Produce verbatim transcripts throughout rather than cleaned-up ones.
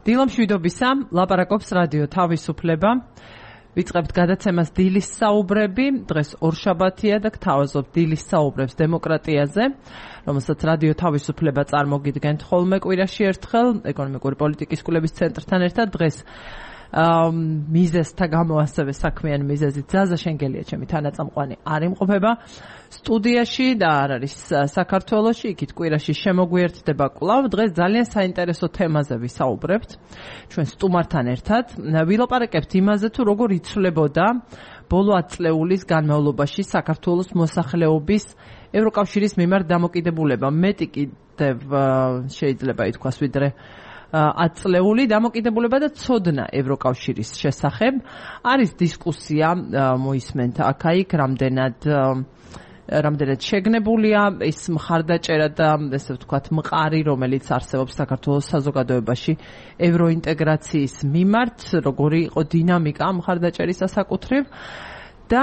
დილამშვიდობისა, ლაპარაკობს რადიო თავისუფლება. ვიწყებთ გადაცემას დილის საუბრები. დღეს ორშაბათია და გთავაზობთ დილის საუბრებს დემოკრატიაზე, რომელსაც რადიო თავისუფლება წარმოგიდგენთ ხოლმე კვირაში ერთხელ ეკონომიკური პოლიტიკის კვლევის ცენტრთან ერთად. დღეს მიზეზთა გამო ასევე საქმიანი მიზეზით ზაზა შენგელია ჩემი თანაწამყვანი არ იმყოფება სტუდიაში და არ არის საქართველოში, იქით კვირაში შემოგვიერთდება კვლავ. დღეს ძალიან საინტერესო თემაზე ვისაუბრებთ ჩვენ სტუმართან ერთად. ვილაპარაკებთ იმაზე თუ როგორ იცვლებოდა ბოლო ათი წლეულის განმავლობაში საქართველოს მოსახლეობის ევროკავშირის მიმართ დამოკიდებულება. მეტი კიდევ შეიძლება ითქვას ვიდრე ათი წლეული დამოკიდებულება და ცოდნა ევროკავშირის შესახებ. არის დისკუსია, მოისმენთ აქ-იქ, რამდენად რამდენად შეგნებულია ის მხარდაჭერა და ესე ვთქვათ მყარი, რომელიც არსებობს საქართველოს საზოგადოებაში ევროინტეგრაციის მიმართ, როგორი იყო დინამიკა მხარდაჭერის საკუთრივ. და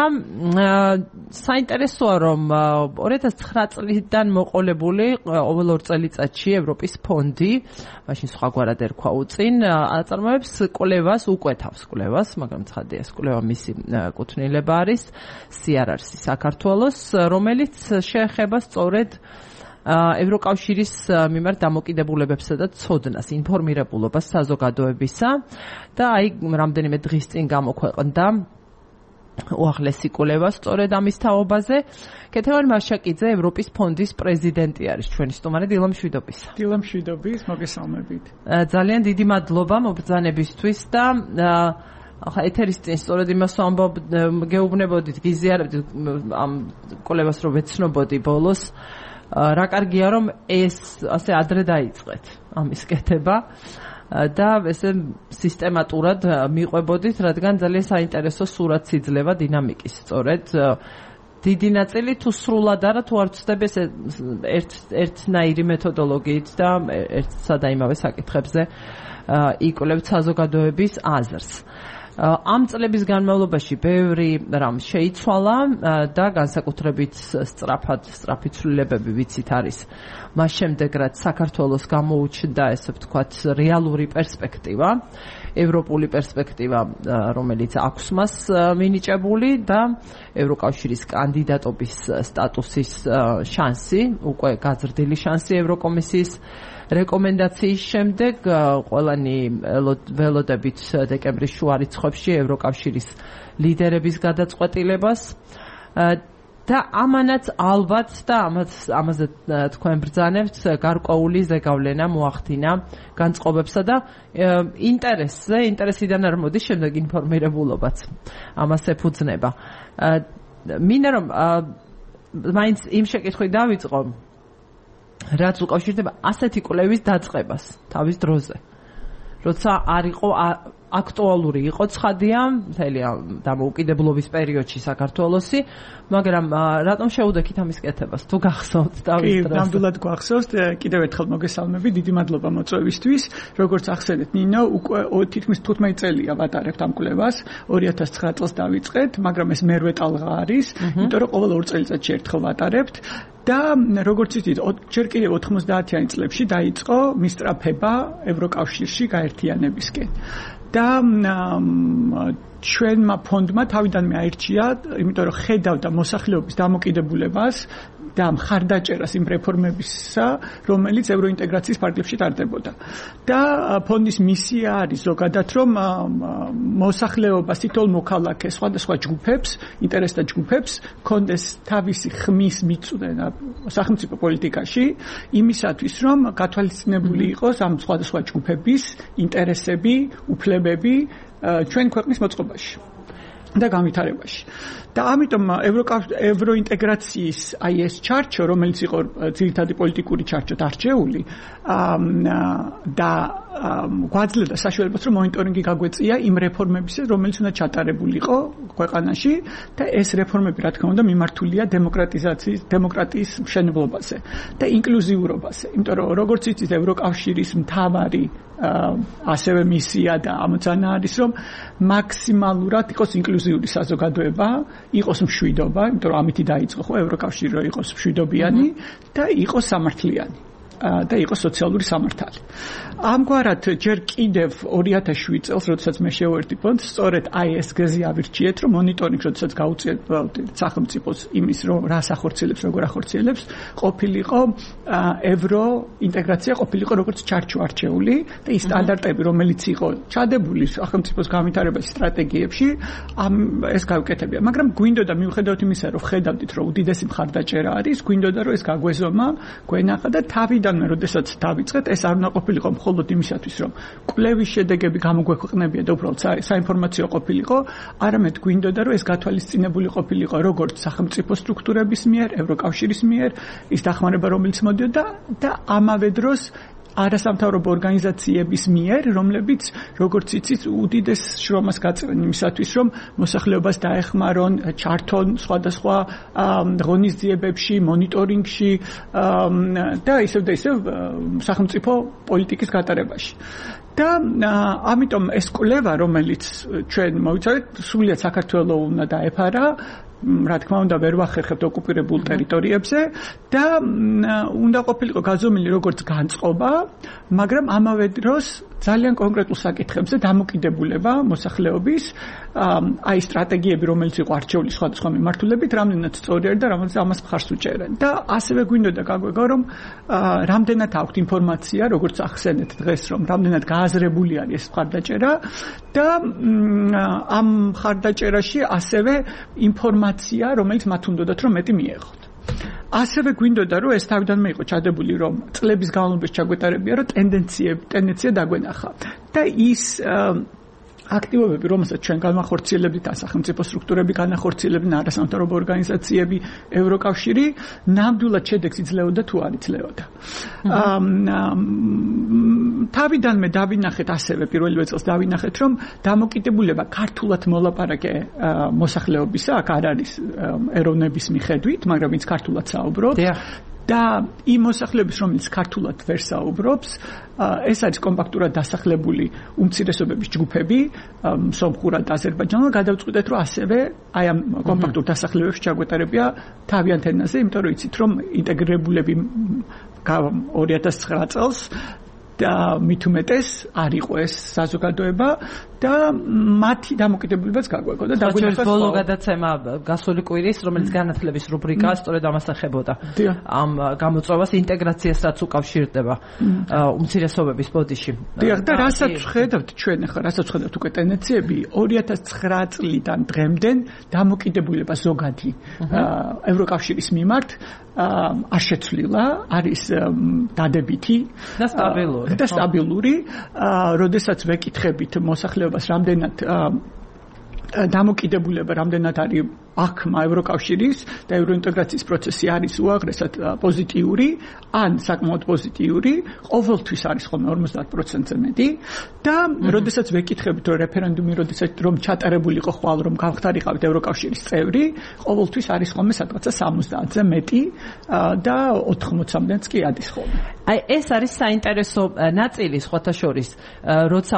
საინტერესოა რომ ორი ათას ცხრა წლიდან მოყოლებული ყოველ ორ წელიწადში ევროპის ფონდი, მაშინ სხვაგვარად ერქვა უწინ, აწარმოებს კვლევას, უკვეთავს კვლევას, მაგრამ ცხადია ეს კვლევა მისი კუთვნილება არის სი არ არ-ს საქართველოს, რომელიც შეეხება სწორედ ევროკავშირის მიმართ დამოკიდებულებებსა და ცოდნას, ინფორმირებულობას საზოგადოებისა და აი რამდენიმე დღის წინ გამოქვეყნდა უახლესი კვლევა სწორედ ამის თაობაზე. კეთევან მაშაკიძე, ევროპის ფონდის პრეზიდენტი არის ჩვენი სტუმარი. დილამშვიდობისა. დილამშვიდობის, მოგესალმებით. ძალიან დიდი მადლობა მობრძანებისთვის და ახლა ეთერის წინ სწორედ იმას გეუბნებოდით, გიზიარებდით ამ კვლევას რომ ვეცნობოდი ბოლოს. რა კარგია რომ ეს ასე ადრე დაიწყეთ ამის კეთება. და ესე სისტემატურად მიყვებოდით, რადგან ძალიან საინტერესო სურათს იძლევა დინამიკის. სწორედ დიდი ნაწილი თუ სრულად არა, თუ არ ვცდები ეს ერთ ერთნაირი მეთოდოლოგიით და ერთსა და იმავე საკითხებზე იკვლევთ საზოგადოების აზრს. ამ წლების განმავლობაში ბევრი რამ შეიცვალა და განსაკუთრებით სწრაფად სწრაფი ცვლილებები ვიცით არის მას შემდეგ რაც საქართველოს გამოუჩნდა ესე ვთქვათ რეალური პერსპექტივა, ევროპული პერსპექტივა, რომელიც აქვს მას მინიჭებული და ევროკავშირის კანდიდატობის სტატუსის შანსი, უკვე გაზრდილი შანსი ევროკომისიის რეკომენდაციის შემდეგ ყველანი ველოდებით დეკემბრის შუა რიცხვებში ევროკავშირის ლიდერების გადაწყვეტილებას და ამანაც ალბათ და ამას ამაზე თქვენ ბრძანებთ გარკვეული ზეგავლენა მოახდინა განწყობებსა და ინტერესზე, ინტერესიდან არ მოდის შემდეგ ინფორმირებულობაც ამას ეფუძნება. მინდა რომ მაინც იმ შეკითხვით დავიწყო, რაც უკავშირდება ასეთი კვლევის დაწყებას თავის დროზე, როცა არ იყო აქტუალური იყო ცხადია მთელი დამოუკიდებლობის პერიოდში საქართველოსი, მაგრამ რატომ შეუდექით ამის კეთებას? თუ გახსოვთ თავის დროზე. კი, ნამდვილად გვახსოვთ. კიდევ ერთხელ მოგესალმები, დიდი მადლობა მოწვევისთვის. როგორც ახსენეთ, ნინო, უკვე თითქმის თხუთმეტი წელია ვატარებთ ამ კვლევას. ორი ათას ცხრა წელს დავიწყეთ, მაგრამ ეს მერვე ტალღა არის, იმიტომ რომ ყოველ ორ წელიწადში ერთხელ ვატარებთ. და როგორც იცით, ჯერ კიდევ ოთხმოცდაათიანი წლებში დაიწყო მისწრაფება ევროკავშირში გაერთიანებისკენ. და ჩვენმა ფონდმა თავიდანვე აირჩია, იმიტომ რომ ხედავდა მოსახლეობის დამოკიდებულებას და მხარდაჭერას იმ რეფორმებისა, რომელიც ევროინტეგრაციის ფარგლებში ტარდებოდა. და ფონდის მისია არის ზოგადად, რომ მოსახლეობას, თითოეულ მოქალაქეს, სხვადასხვა ჯგუფებს, ინტერესთა ჯგუფებს კონდეს თავისი ხმის მიწვენა სახელმწიფო პოლიტიკაში, იმისათვის, რომ გათვალისწინებული იყოს ამ სხვადასხვა ჯგუფების ინტერესები, უფლებები ჩვენ ქვეყნის მოწყობაში და განვითარებაში. და ამიტომ ევროინტეგრაციის აი ეს ჩარჩო, რომელიც იყო ძირითადი პოლიტიკური ჩარჩო დარჩეული და გვაძლევდა საშუალებას, რომ მონიტორინგი გაგვეწია იმ რეფორმებისა, რომელიც უნდა ჩატარებულიყო ქვეყანაში და ეს რეფორმები, რა თქმა უნდა, მიმართულია დემოკრატიზაციის, დემოკრატიის მშენებლობაზე და ინკლუზიურობაზე. იმიტომ რომ როგორც იცით, ევროკავშირის მთავარი ასევე მისია და ამოცანა არის, რომ მაქსიმალურად იყოს ინკლუზიური საზოგადოება, იყოს მშვიდობა, იმიტომ რომ ამითი დაიწყო ხო ევროკავშირი, რომ იყოს მშვიდობიანი და იყოს სამართლიანი. და იყო სოციალური სამართალი. ამგვარად ჯერ კიდევ ორი ათას შვიდ წელს, როდესაც მე შევერდი ფონდს, სწორედ აი ეს გზი ავირჩიეთ, რომ მონიტორინგი როდესაც გაუწიეთ სახელმწიფოს იმის, რომ რას ახორციელებს, როგორ ახორციელებს, ყოფილიყო ევრო ინტეგრაცია ყოფილიყო როგორც ჩარჩო არჩეული და ის სტანდარტები, რომელიც იყო ჩადებული სახელმწიფოს განვითარებაში სტრატეგიებში, ამ ეს გავკეთებია. მაგრამ გვინდოდა მიუხედავად იმისა, რომ ხედავდით, რომ უდიდესი მხარდაჭერა არის, გვინდოდა რომ ეს გაგვეზომა, გვენახა და თავიდანვე, როდესაც დავიწყეთ, ეს არ უნდა ყოფილიყო მხოლოდ იმისათვის, რომ კვლევის შედეგები გამოგვექვეყნებია და უბრალოდ საინფორმაციო ყოფილიყო, არამედ გვინდოდა, რომ ეს გათვალისწინებული ყოფილიყო როგორც სახელმწიფო სტრუქტურების მიერ, ევროკავშირის მიერ, ის დახმარება, რომელიც მოდიოდა და ამავე დროს არასამთავრობო ორგანიზაციების მიერ, რომლებიც როგორც იცით, უდიდეს შრომას გაწევენ იმისათვის, რომ მოსახლეობას დაეხმარონ, ჩართონ სხვადასხვა ღონისძიებებში, მონიტორინგში და ისევ და ისევ სახელმწიფო პოლიტიკის გატარებაში. და ამიტომ ეს კვლევა, რომელიც ჩვენ მოვიცავთ, სრულიად საქართველოს უნდა დაეფარა, რა თქმა უნდა, ვერ ვახერხებთ ოკუპირებულ ტერიტორიებზე და უნდა ყოფილიყო გაზომილი როგორც განწყობა, მაგრამ ამავე დროს ძალიან კონკრეტულ საკითხებზე დამოკიდებულება მოსახლეობის, აი სტრატეგიები, რომელიც იყო არჩეული სხვადასხვა მიმართულებით, რამდენად სწორი არის და რამდენად ამას მხარს უჭერენ. და ასევე გვინდოდა გაგვეგო, რომ რამდენად აქვთ ინფორმაცია, როგორც ახსენეთ დღეს, რომ რამდენად გააზრებული არის ეს მხარდაჭერა და ამ მხარდაჭერაში ასევე ინფორმაცია, რომელიც მათ უნდათ რომ მეტი მიეღოთ. ასევე გვინდოდა რომ ეს თავიდანვე იყო ჩადებული, რომ წლების განმავლობაში ჩაგვეტარებია, რომ ტენდენციები, ტენდენცია დაგვენახა. და ის აქტივობები, რომელსაც ჩვენ განახორციელებდით, სახელმწიფო სტრუქტურები განახორციელებდნენ, არასამთავრობო ორგანიზაციები, ევროკავშირი, ნამდვილად შედეგს იძლეოდა თუ არ იძლეოდა. თავიდანვე დავინახეთ ასევე პირველივე წელს დავინახეთ, რომ დამოკიდებულება ქართულად მოლაპარაკე მოსახლეობისა, აქ არ არის ეროვნების მიხედვით, მაგრამ ვინც ქართულად საუბრობს. და იმ მოსახლეობის, რომელიც ქართულად ვერ საუბრობს, ეს არის კომპაქტურად დასახლებული უმცირესობების ჯგუფები, სომხურად, აზერბაიჯანულად, გადავწყვიტეთ, რომ ასევე აი ამ კომპაქტურ დასახლებებში ჩაგვეტარებია თავიანთ ენაზე, იმიტომ რომ იცით, რომ ინტეგრებულები ორი ათას ცხრა წელს და მით უმეტეს არ იყო ეს საზოგადოება და მათი დამოკიდებულებაც გაგვექო და დაგვინახეს ბოლო გადაცემა გასული კვირის, რომელიც განათლების რუბრიკა სწორედ ამას ეხებოდა. ამ გამოწვევას ინტეგრაციასაც უკავშირდება უმცირესობების ბოდიში. დიახ, და რასაც ვხედავთ ჩვენ ახლა, რასაც ვხედავთ უკვე ტენდენციები, ორი ათას ცხრა წლიდან დღემდე დამოკიდებულება ზოგადი ევროკავშირის მიმართ არ შეცვლილა, არის დადებითი და სტაბილური. და სტაბილური, როდესაც ვეკითხებით მოსახლეობას, რამდენად დამოკიდებულება, რამდენად არის აქმა ევროკავშირის და ევროინტეგრაციის პროცესი არის უაღრესად პოზიტიური, ან საკმაოდ პოზიტიური, ყოველთვის არის ხოლმე ორმოცდაათ პროცენტზე მეტი და როდესაც ვეკითხებით, რომ რეფერენდუმი, როდესაც რომ ჩატარებული იყო ხვალ, რომ გავხდარიყავით ევროკავშირის წევრი, ყოველთვის არის ხოლმე სადღაცა სამოცდაათზე მეტი და ოთხმოცამდეც კი ადის ხოლმე. აი ეს არის საინტერესო ნაწილი სხვათა შორის, როცა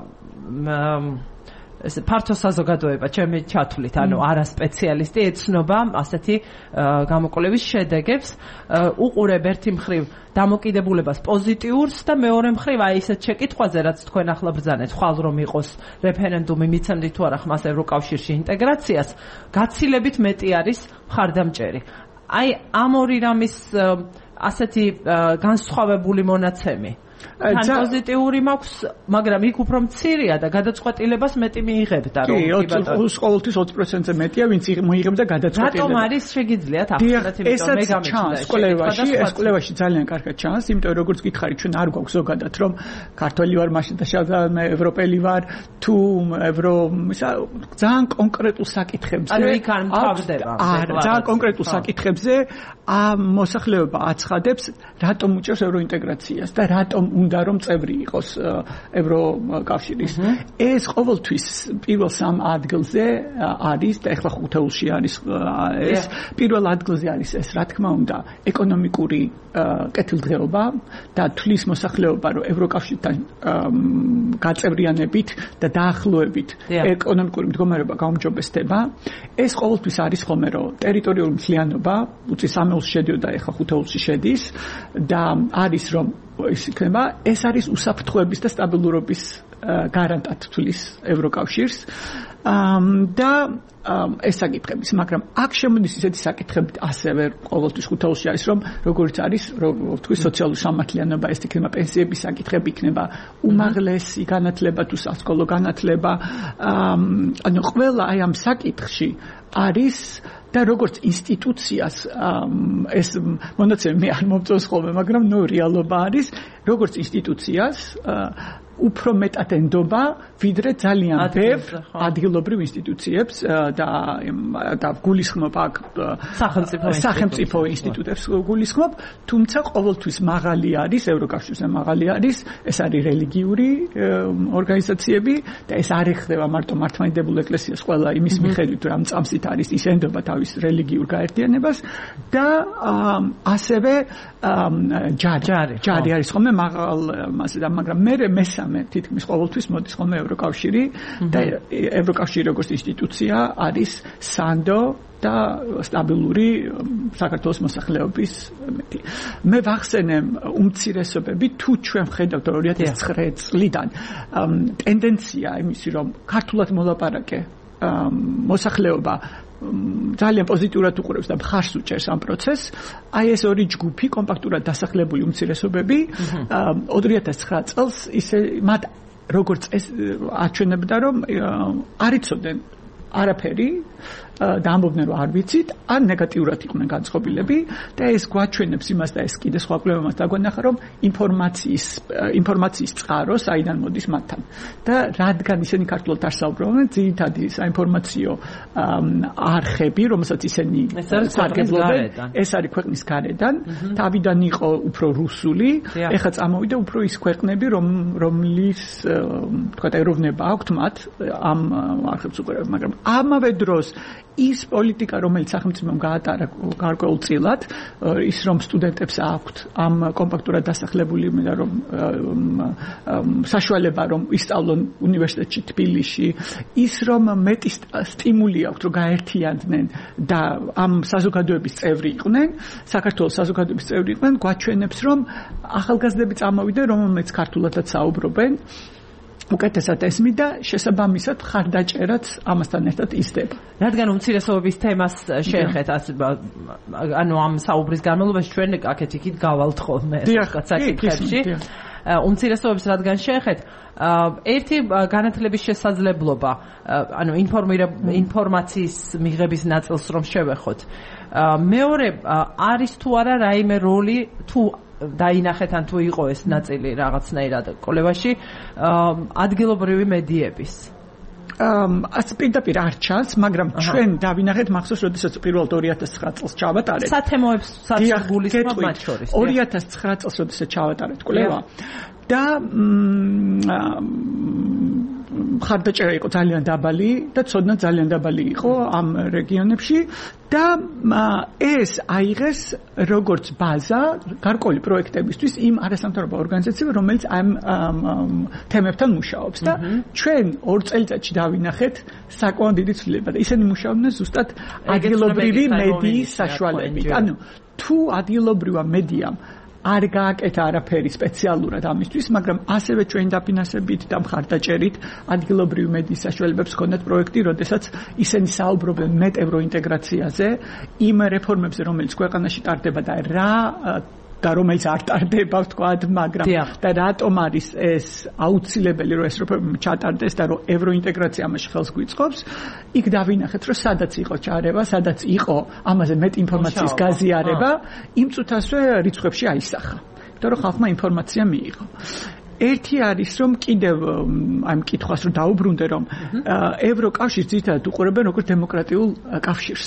ეს ფართო საზოგადოება, ჩემი ჩათვლით, ანუ არა სპეციალისტი ეცნობა ასეთი გამოკვლევის შედეგებს, უყურებ ერთი მხრივ დამოკიდებულებას პოზიტიურს და მეორე მხრივ აი ესეთ შეკითხვაზე, რაც თქვენ ახლა ბრძანეთ, ხვალ რომ იყოს რეფერენდუმი, მიცემდით თუ არა ხმას ევროკავშირში ინტეგრაციას, გაცილებით მეტი არის მხარდამჭერი. აი ამ ორი რამის ასეთი განსხვავებული მონაცემი თან პოზიტიური მაქვს, მაგრამ იქ უფრო მცირეა და გადაწყვეტილებას მეტი მიიღებდა, რომ კი, ყოველთვის ოცი პროცენტზე მეტია, ვინც მიიღებდა გადაწყვეტილებას. რატომ არის შეგიძლიათ ახსნათ, იმიტომ მე გამიჩნდა ეს კვლევაში, ეს კვლევაში ძალიან კარგად ჩანს, იმიტომ როგორც გითხარით, ჩვენ არ გვაქვს ზოგადად, რომ ქართველი ვარ, მაშინ და შევძალმე ევროპელი ვარ, თუ ევრო, ძალიან კონკრეტულ საკითხებზე. ანუ იქ არ მთავრდება. არა, ძალიან კონკრეტულ საკითხებზე ამ მოსახლეობა აცხადებს, რატომ უჭერს ევროინტეგრაციას და რატომ უნდა რომ წევრი იყოს ევროკავშირის. ეს ყოველთვის პირველ სამ ადგილზე არის და ეხლა ხუთეულში არის ეს პირველ ადგილზე არის ეს რა თქმა უნდა ეკონომიკური კეთილდღეობა და თვლის მოსახლეობა რომ ევროკავშირთან გაწევრიანებით და დაახლოებით ეკონომიკური მდგომარეობა გაუმჯობესდება. ეს ყოველთვის არის ხოლმე რომ ტერიტორიული მთლიანობა უწი სამეულში შედიოდა ეხლა ხუთეულში შედის და არის რომ ის იქნება ეს არის უსაფრთხოების და სტაბილურობის გარანტად თვლის ევროკავშირს და ეს საკითხების, მაგრამ აქ შემოდის ისეთი საკითხები ასევე ყოველთვის ხუთეულში არის რომ როგორც არის როგორც სოციალური სამართლიანობა ეს იქნება პენსიების საკითხები იქნება უმაღლესი განათლება თუ სასკოლო განათლება ანუ ყველა აი ამ საკითხში არის და როგორც ინსტიტუციას ეს მონაცემი მე არ მომწონს ხოლმე მაგრამ ნუ რეალობა არის როგორც ინსტიტუციას უფრო მეტად ენდობა ვიდრე ძალიან ბევრ ადგილობრივ ინსტიტუციებს და და გულისხმობ აქ სახელმწიფო ინსტიტუტებს გულისხმობ თუმცა ყოველთვის მაღალი არის ევროკავშირზე მაღალი არის ეს არის რელიგიური ორგანიზაციები და ეს არ ეხება მარტო მართლმადიდებულ ეკლესიას ყველა იმის მიხედვით რომ წამსით არის ის ენდობა თავის რელიგიურ გაერთიანებას და ასევე ჯარი ჯარი არის ხოლმე მაღალ მასე და მაგრამ მე მესამე თითქმის ყოველთვის მოდის ხოლმე ევროკავშირი და ევროკავშირი როგორც ინსტიტუცია არის სანდო და სტაბილური საქართველოს მოსახლეობის მეტი. მე ვახსენე უმცირესობები თუ ჩვენ ვხედავთ ორი ათას ცხრა წლიდან ტენდენცია იმისი რომ ქართულად მოლაპარაკე მოსახლეობა ძალიან პოზიტიურად უყურებს და მხარს უჭერს ამ პროცესს. აი ეს ორი ჯგუფი კომპაქტურად დასახლებული უმცირესობები ორი ათას ცხრა წელს ისე მათ როგორც ეს აჩვენებდა რომ არ იცოდნენ არაფერი და ამბობდნენ რომ არ ვიცით ან ნეგატიურად იყვნენ განწყობილები და ეს გვაჩვენებს იმას და ეს კიდე სხვა კვლევებმაც დაგვანახა რომ ინფორმაციის ინფორმაციის წყარო საიდან მოდის მათთან და რადგან ისინი ქართულად არ საუბრობენ ძირითადი საინფორმაციო არხები რომელსაც ისინი სარგებლობენ ეს არის ქვეყნის გარედან თავიდან იყო უფრო რუსული ეხლა წამოვიდა უფრო ის ქვეყნები რომ რომლის თქვა ეროვნება აქვთ მათ ამ არხებს უყურებენ მაგრამ ამავე დროს ის პოლიტიკა რომელიც სახელმწიფომ გაატარა გარკვეულწილად ის რომ სტუდენტებს აქვთ ამ კომპაქტურად დასახლებული და რომ საშუალება რომ ისწავლონ უნივერსიტეტში თბილისში ის რომ მეტი სტიმული აქვთ რომ გაერთიანდნენ და ამ საზოგადოების წევრი იყვნენ საქართველოს საზოგადოების წევრი იყვნენ გვაჩვენებს რომ ახალგაზრდები წამოვიდნენ რომელმეც ქართულადაც საუბრობენ უკეთესად ესმის და შესაბამისად ხარდაჭერაც ამასთან ერთად იზრდება. რადგან უმცირესობების თემას შეეხეთ, ანუ ამ საუბრის განმავლობაში ჩვენ აქეთ იქით გავალთ ხოლმე საკითხებში. უმცირესობებს რადგან შეეხეთ, ერთი განათლების შესაძლებლობა, ანუ ინფორმაციის მიღების ნაწილს რომ შევეხოთ. მეორე არის თუ არა რაიმე როლი თუ დაინახეთ ან თუ იყო ეს ნაწილი რაღაცნაირად კოლევაში ადგილობრივი მედიების ამ პირდაპირ არ ჩანს, მაგრამ ჩვენ დავინახეთ მახსოვს, როდესაც პირველად ორი ათას ცხრა წელს ჩავატარეთ. სათემოებს საგულისხმობ მათ შორის. ორი ათას ცხრა წელს როდესაც ჩავატარეთ კვლევა და ხარდაჭერა იყო ძალიან დაბალი და ცოდნა ძალიან დაბალი იყო ამ რეგიონებში და ეს აიღეს როგორც ბაზა გარკვეული პროექტებისთვის იმ არასამთავრობო ორგანიზაციებმა რომელიც ამ თემებთან მუშაობს და ჩვენ ორ წელიწადში დავინახეთ საკმაოდ დიდი ცვლილება და ისინი მუშაობდნენ ზუსტად ადგილობრივი მედიის საშუალებით. ანუ თუ ადგილობრივმა მედიამ არ გააკეთა არაფერი სპეციალურად ამისთვის, მაგრამ ასევე ჩვენ დაფინანსებით და მხარდაჭერით ადგილობრივი მედიის საშუალებებს ჰქონდათ პროექტი, როდესაც ისინი საუბრობენ მეტ ევროინტეგრაციაზე, იმ რეფორმებზე, რომელიც ქვეყანაში ტარდება და რა და რომელიც არ ტარდება, ვთქვათ, მაგრამ და რატომ არის ეს აუცილებელი, რომ ეს რეფორმები ჩატარდეს და რომ ევროინტეგრაცია ამაში ხელს გვიწყობს, იქ დავინახეთ, რომ სადაც იყო ჩარევა, სადაც იყო ამაზე მეტ ინფორმაციის გაზიარება, იმ წუთასვე რიცხვებში აისახა. იმიტომ რომ ხალხმა ინფორმაცია მიიღო. ერთი არის რომ კიდევ ამ კითხვას რომ დაუბრუნდე რომ ევროკავშირს ძირითადად უყურებენ როგორც დემოკრატიულ კავშირს.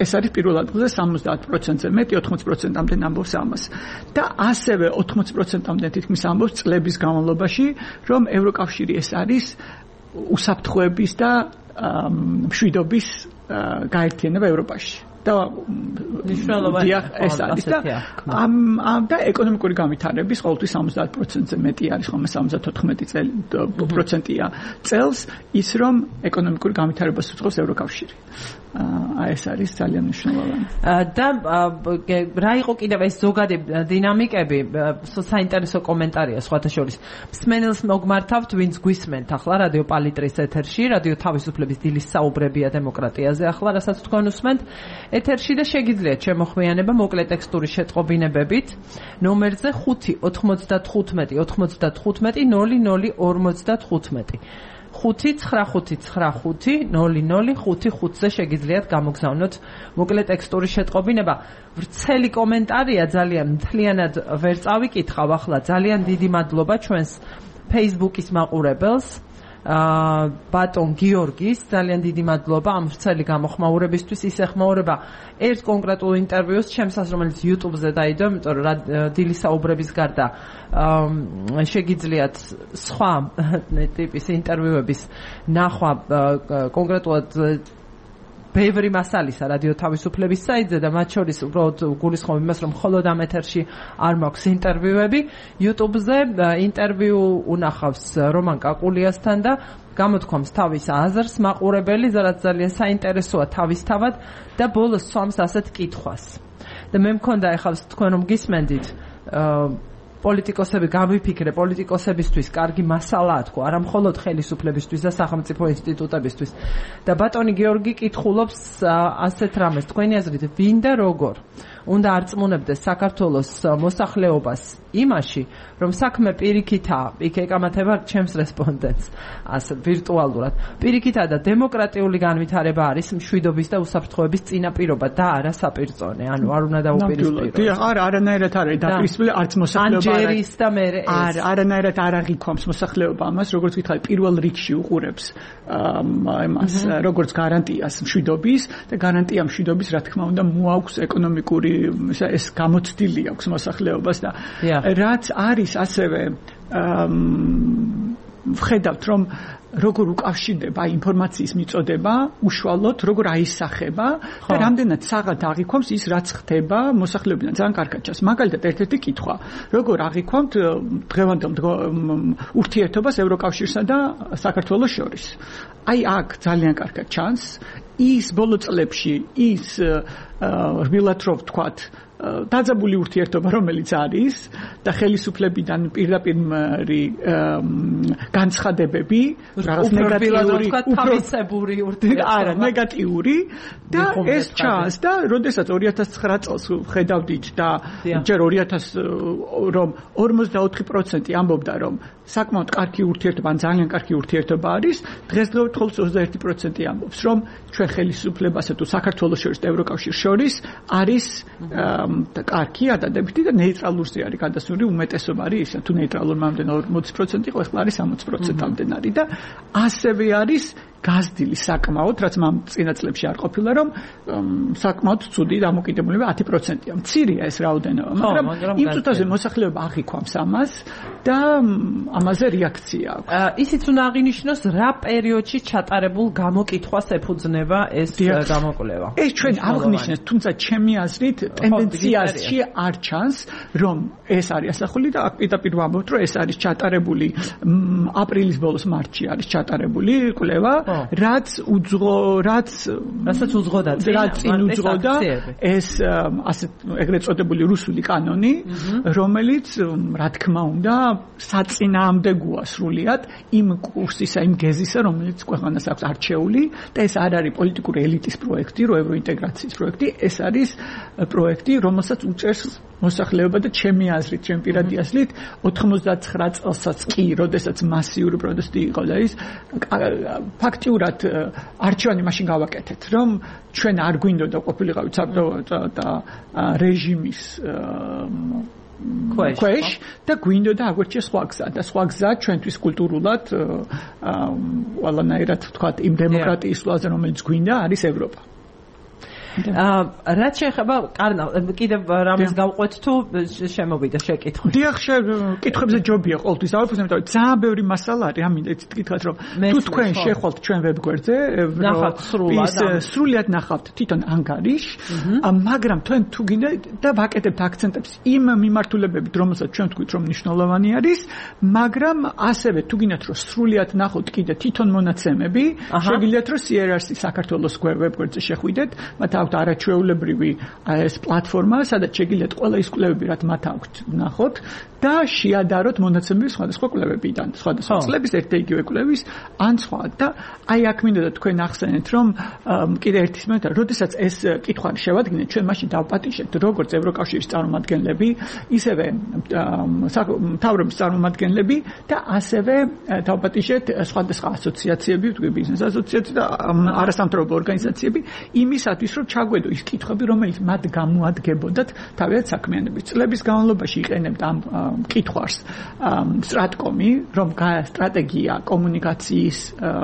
ეს არის პირველ ადგილზე სამოცდაათ პროცენტზე მეტი, ოთხმოცდაათ პროცენტამდე ამბობს ამას. და ასევე ოთხმოცდაათ პროცენტამდე თითქმის ამბობს წლების განმავლობაში, რომ ევროკავშირი ეს არის უსაფრთხოების და მშვიდობის გაერთიანება ევროპაში. და მნიშვნელოვანია ეს არის და ამ ამ და ეკონომიკური განვითარების ყოველთვის სამოცდაათ პროცენტზე მეტი არის ხოლმე სამოცდათოთხმეტი პროცენტია წელს ის რომ ეკონომიკური განვითარებას უწყობს ევროკავშირი. აი ეს არის ძალიან მნიშვნელოვანი. და რა იყო კიდევ ეს ზოგადი დინამიკები საინტერესო კომენტარია სხვათა შორის. მსმენელს მოგმართავთ ვინც გვისმენთ ახლა რადიო პალიტრის ეთერში, რადიო თავისუფლების დილის საუბრებია დემოკრატიაზე ახლა რასაც თქვენ უსმენთ ეთერში და შეგიძლიათ შემოხვიანება მოკლე ტექსტური შეტყობინებებით ნომერზე ხუთი ოთხმოცდათხუთმეტი ოთხმოცდათხუთმეტი ნოლი ნოლი ორმოცდათხუთმეტი ხუთი ცხრა ხუთი ცხრა ხუთი ნოლი ნოლი ხუთი ხუთზე შეგიძლიათ გამოგზავნოთ მოკლე ტექსტური შეტყობინება. ვრცელი კომენტარია ძალიან მთლიანად ვერ წავიკითხავ ახლა. ძალიან დიდი მადლობა ჩვენს Facebook-ის მაყურებელს ბატონ გიორგის ძალიან დიდი მადლობა ამ ვრცელი გამოხმაურებისთვის. ის ეხმაურება ერთ კონკრეტულ ინტერვიუს ჩემსაც, რომელიც YouTube-ზე დაიდო, იმიტომ რომ დილის საუბრების გარდა შეგიძლიათ სხვა ტიპის ინტერვიუების ნახვა კონკრეტულად ბევრი მასალისა რადიო თავისუფლების საიტზე და მათ შორის უბრალოდ გულისხმობ იმას, რომ მხოლოდ ამ ეთერში არ მაქვს ინტერვიუები. YouTube-ზე ინტერვიუ უნახავს რომან კაკულიასთან და გამოთქვამს თავის აზრს მაყურებელი, რაც ძალიან საინტერესოა თავისთავად და ბოლოს სვამს ასეთ კითხვას. და მე მქონდა ახლა თქვენ რომ გისმენდით პოლიტიკოსები გამიფიქრე პოლიტიკოსებისთვის კარგი მასალაა თქო, არა მხოლოდ ხელისუფლებისთვის და სახელმწიფო ინსტიტუტებისთვის. და ბატონი გიორგი კითხულობს ასეთ რამეს, თქვენი აზრით ვინ და როგორ უნდა არწმუნებდეს საქართველოს მოსახლეობას იმაში, რომ საქმე პირიქითაა, იქ ეკამათება ჩემს რესპონდენტს, ასე ვირტუალურად. პირიქითაა და დემოკრატიული განვითარება არის მშვიდობის და უსაფრთხოების წინაპირობა და არა საპირწონე, ანუ არ უნდა დაუპირისპიროს. დიახ, არა, არანაირად არ არის დაპირისპირებული არც მოსახლეობა ანჯერის და მე ეს. არ, არანაირად არ აღიქვამს მოსახლეობა ამას, როგორც გითხარი, პირველ რიგში უყურებს ამას, როგორც გარანტიას მშვიდობის და გარანტია მშვიდობის, რა თქმა უნდა, მოაქვს ეკონომიკური ეს გამოცდილი აქვს მოსახლეობას და რაც არის ასევე ვხედავთ რომ როგორ უკავშირდება ინფორმაციის მიწოდება უშუალოდ როგორ აისახება და რამდენად საღად აღიქვამს ის რაც ხდება მოსახლეობიდან ძალიან კარგად ჩანს. მაგალითად ერთ-ერთი კითხვა როგორ აღიქვამთ დღევანდელ ურთიერთობას ევროკავშირსა და საქართველოს შორის. აი აქ ძალიან კარგად ჩანს ის ბოლო წლებში ის რბილად რო ვთქვათ დაძაბული ურთიერთობა რომელიც არის და ხელისუფლებიდან პირდაპირი განცხადებები რაღაც ნეგატიური თავისებური ურთიერთობა არა ნეგატიური და ეს ჩანს და როდესაც ორი ათას ცხრა წელს ხედავდით და ჯერ ორი ათას რომ ორმოცდაოთხი პროცენტი ამბობდა რომ საკმაოდ კარგი ურთიერთობა ან ძალიან კარგი ურთიერთობა არის დღესდღეობით მხოლოდ ოცდაერთი პროცენტი ამბობს რომ ჩვენ ხელისუფლებასა თუ საქართველოს შორის და ევროკავშირს შორის არის და კარგი ადადებითი და ნეიტრალურზე არის გადასული უმეტესობა არის ისე თუ ნეიტრალურმა ამდენ ორმოცი პროცენტი იყო ახლა არის სამოცი პროცენტამდე არის და ასევე არის გაზრდილი საკმაოდ რაც მამ წინა წლებში არ ყოფილა რომ საკმაოდ ცუდი დამოკიდებულება ათი პროცენტია. მცირეა ეს რაოდენობა, მაგრამ იმ წუთაზე მოსახლეობა აღიქვამს ამას და ამაზე რეაქცია აქვს. ისიც უნდა აღინიშნოს რა პერიოდში ჩატარებულ გამოკითხვას ეფუძნება ეს გამოკვლევა. ეს ჩვენ აღნიშნეთ, თუმცა ჩემი აზრით ტენდენციაში არ ჩანს რომ ეს არის ასახული და პირდაპირ ვამბობთ რომ ეს არის ჩატარებული აპრილის ბოლოს მარტში არის ჩატარებული კვლევა რაც უძღო რაც რასაც უძღოდა რაც წინ უძღოდა ეს ასე ეგრეთ წოდებული რუსული კანონი რომელიც რა თქმა უნდა საწინააღმდეგოა სრულიად იმ კურსისა იმ გეზისა რომელიც ქვეყანას აქვს არჩეული და ეს არ არის პოლიტიკური ელიტის პროექტი რო ევროინტეგრაციის პროექტი ეს არის პროექტი რომელსაც უწევს მოსახლეობა და ჩემი აზრით ჩემი პირადი აზრით ოთხმოცდაცხრა წელსაც კი როდესაც მასიური პროტესტი იყო და ის ფაქტიურად არჩევანი მაშინ გავაკეთეთ რომ ჩვენ არ გვინდოდა ყოფილიყავით საბჭოთა და რეჟიმის ქვეშ და გვინდოდა აგვერჩიეს სხვა გზა და სხვა გზა ჩვენთვის კულტურულად ყველანაირად ვთქვათ იმ დემოკრატიის ლაზე რომელიც გვინდა არის ევროპა. რაც შეეხება კარნავ კიდევ რამის გავყვეთ თუ შემოვიდა შეკითხვა. დიახ, კითხვებზე ჯობია ყოველთვის ავიფუძნებ, იმიტომ რომ ძალიან ბევრი მასალა არის, ამიტომ თქვით რომ თუ თქვენ შეხვალთ ჩვენ ვებგვერდზე, ნახავთ სრულად, სრულად ნახავთ თვითონ ანგარიშს, მაგრამ თქვენ თუ გინდა და ვაკეთებთ აქცენტებს იმ მიმართულებებით, რომელსაც ჩვენ თქვით რომ მნიშვნელოვანი არის, მაგრამ ასევე თუ გინდათ რომ სრულად ნახოთ კიდე თვითონ მონაცემები, შეგიძლიათ რომ სი არ ар-ს საქართველოს ვებგვერდზე შეხვიდეთ, მათ აქვთ არაჩვეულებრივი ეს პლატფორმა, სადაც შეგიძლიათ ყველა ის კვლევები, რაც მათ აქვთ, ნახოთ და შეადაროთ მონაცემები სხვადასხვა კვლევებიდან, სხვადასხვა წლების ერთ და იგივე კვლევის ან სხვა და აი აქ მინდოდა თქვენ ახსენეთ, რომ კიდე ერთის მომენტი, როდესაც ეს კითხვა შევადგინეთ, ჩვენ მაშინ დავპატიჟებთ როგორც ევროკავშირის წარმომადგენლები, ისევე მთავრობის წარმომადგენლები და ასევე დავპატიჟებთ სხვადასხვა ასოციაციები, თქვი ბიზნეს ასოციაციები და არასამთავრობო ორგანიზაციები იმისათვის, რომ ჩაგვედო ის კითხვები, რომელიც მათ გამოადგებოდათ თავიანთ საქმიანობის წლების განმავლობაში იყენებთ ამ კითხვას სტრატკომი, რომ სტრატეგია კომუნიკაციის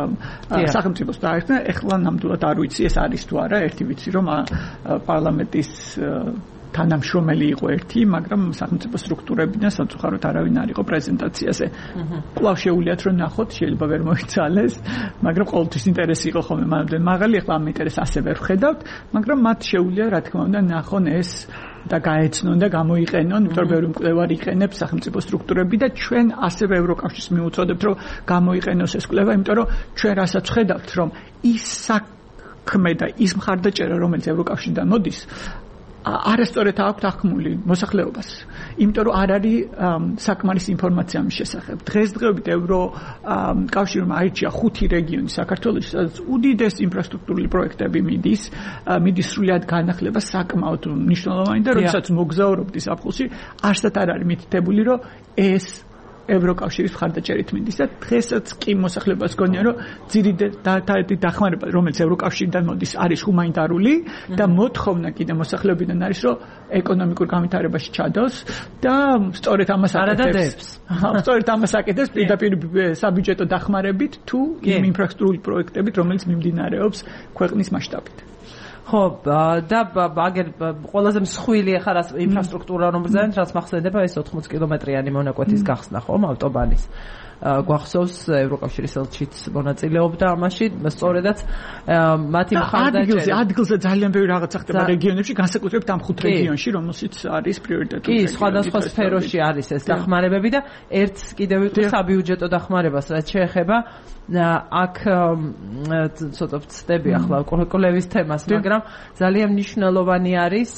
სახელმწიფოს დაერქნა, ეხლა ნამდვილად არ ვიცი ეს არის თუ არა, ერთი ვიცი რომ პარლამენტის თანამშრომელი იყო ერთი, მაგრამ სახელმწიფო სტრუქტურებიდან სამწუხაროდ არავინ არ იყო პრეზენტაციაზე. კვლავ შეუძლიათ რომ ნახოთ, შეიძლება ვერ მოიცალეს, მაგრამ ყოველთვის ინტერესი იყო ხოლმე მანამდე მაღალი, ეხლა ამ ინტერესს ასე ვერ ვხედავთ, მაგრამ მათ შეუძლია რა თქმა უნდა ნახონ ეს და გაეცნონ და გამოიყენონ, იმიტომ რომ ბევრი მკვლევარი იყენებს სახელმწიფო სტრუქტურები და ჩვენ ასევე ევროკავშირს მიუწოდებთ, რომ გამოიყენოს ეს კვლევა, იმიტომ რომ ჩვენ რასაც ვხედავთ, რომ ის საქმე და ის მხარდაჭერა, რომელიც ევროკავშირიდან მოდის, არასწორად აქვს ახმული მოსახლეობას. იმიტომ რომ არ არის საკმარისი ინფორმაცია ამის შესახებ. დღესდღეობით ევროკავშირმა აირჩია ხუთი რეგიონი საქართველოში, სადაც უდიდესი ინფრასტრუქტურული პროექტები მიდის, მიდის სრულად განახლება საკმაოდ მნიშვნელოვანი და როდესაც მოგზაურობდი ზაფხულში, არსად არ არის მითითებული, რომ ეს ევროკავშირის მხარდაჭერით მიდის და დღესაც კი მოსახლეობას გონია რომ ძირითადი დახმარება რომელიც ევროკავშირიდან მოდის არის ჰუმანიტარული და მოთხოვნა კიდე მოსახლეობიდან არის რომ ეკონომიკურ განვითარებაში ჩადოს და სწორედ ამას აკეთებს. სწორედ ამას აკეთებს პირდაპირ საბიუჯეტო დახმარებით თუ იმ ინფრასტრუქტურული პროექტებით რომელიც მიმდინარეობს ქვეყნის მასშტაბით. ხო და აგერ ყველაზე მსხვილი ახლა ინფრასტრუქტურა რომელზეც რაც მახსენდება ეს ოთხმოცი კილომეტრიანი მონაკვეთის გახსნა ხომ ავტობანის გვახსოვს ევროკავშირის ელჩიც მონაწილეობდა ამაში სწორედაც მათი მხარდაჭერა ადგილზე ძალიან ბევრი რაღაცა ხდება რეგიონებში განსაკუთრებით ამ ხუთ რეგიონში რომელშიც არის პრიორიტეტული კი სხვადასხვა სფეროში არის ეს დახმარებები და ერთ კიდევ იყო საბიუჯეტო დახმარებას რაც შეეხება აქ ცოტა ვწდები ახლა კოლექტივის თემას მაგრამ ძალიან მნიშვნელოვანი არის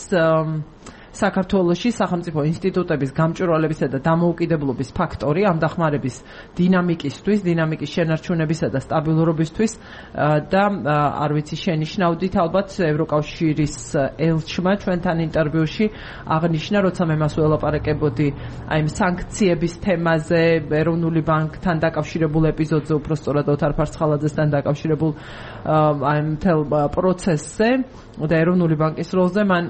საქართველოში სახელმწიფო ინსტიტუტების გამჭვირვალებისა და დამოუკიდებლობის ფაქტორი ამ დახმარების დინამიკისთვის, დინამიკის შენარჩუნებისა და სტაბილურობისთვის და არ ვიცი შენიშნავდით ალბათ ევროკავშირის ელჩმა ჩვენთან ინტერვიუში აღნიშნა, როცა მე მას ველაპარაკებოდი აი სანქციების თემაზე, ეროვნული ბანკთან დაკავშირებულ ეპიზოდზე, უბრალოდ ოთარ ფარცხალაძესთან დაკავშირებულ აი მთელ პროცესზე და ეროვნული ბანკის როლზე მან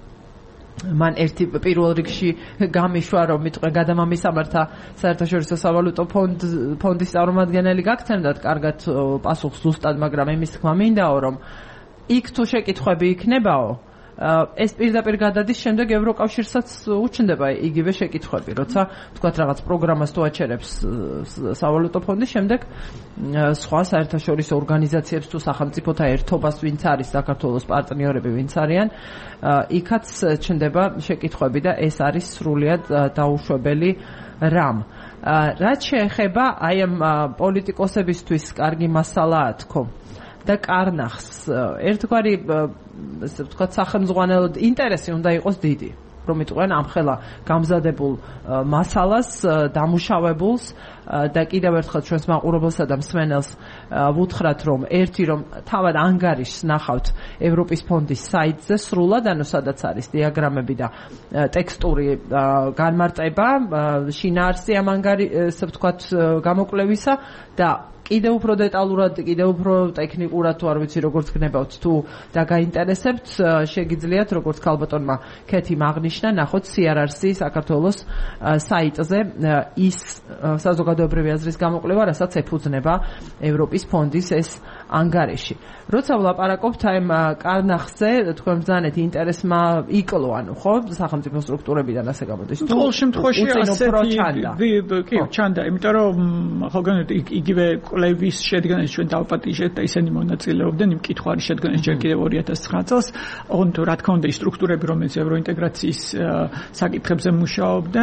მან ერთი პირველ რიგში გამიშვა რომ მიტყვე გადამამისამართა საერთაშორისო სავალუტო ფონდის წარმომადგენელი გაგცემდათ კარგად პასუხს ზუსტად, მაგრამ იმის თქმა მინდაო რომ იქ თუ შეკითხვები იქნებაო ეს პირდაპირ გადადის შემდეგ ევროკავშირსაც უჩნდება იგივე შეკითხვები, როცა თქვათ რაღაც პროგრამას თუ აჩერებს სავალუტო ფონდი, შემდეგ სხვა საერთაშორისო ორგანიზაციებს თუ სახელმწიფოთა ერთობას, ვინც არის საქართველოს პარტნიორები, ვინც არიან, იქაც ჩნდება შეკითხვები და ეს არის სრულიად დაუშვებელი რამ. რაც შეეხება აი ამ პოლიტიკოსებისთვის კარგი მასალაა თქო და კარნახს ერთგვარი ესე ვთქვათ სახელმძღვანელო ინტერესი უნდა იყოს დიდი რომ იტყვენ ამ ხელა გამზადებულ მასალას დამუშავებულს და კიდევ ერთხელ ჩვენს მაყურებელსა და მსმენელს ვუთხრათ რომ ერთი რომ თავად ანგარიშს ნახავთ ევროპის ფონდის საიტზე სრულად, ანუ სადაც არის დიაგრამები და ტექსტური განმარტება, შინაარსი ამ ანგარიშს ესე ვთქვათ გამოკვლევისა და კიდევ უფრო დეტალურად, კიდევ უფრო ტექნიკურად თუ არ ვიცი როგორც გნებავთ თუ და გაინტერესებთ, შეგიძლიათ როგორც ქალბატონმა ქეთიმ აღნიშნა, ნახოთ სი არ ар-ს საქართველოს საიტზე ის საზოგადოებრივი აზრის გამოკვლევა, რასაც ეფუძნება ევროპის ფონდის ეს ანგარიში. როცა ვლაპარაკობთ აი ამ კარნახზე, თქვენ ბრძანეთ ინტერესმა იკლო, ანუ ხო, სახელმწიფო სტრუქტურებიდან ასე გამოდის. თუ ყოველ შემთხვევაში ასეთი კი ჩანდა, იმიტომ რომ ხოლმე იგივე კვლევის შედგენაში ჩვენ დავპატიჟეთ და ისინი მონაწილეობდნენ იმ კითხვარის შედგენაში ჯერ კიდევ ორი ათას ცხრა წელს, ოღონდ რა თქმა უნდა ის სტრუქტურები, რომელიც ევროინტეგრაციის საკითხებზე მუშაობდა,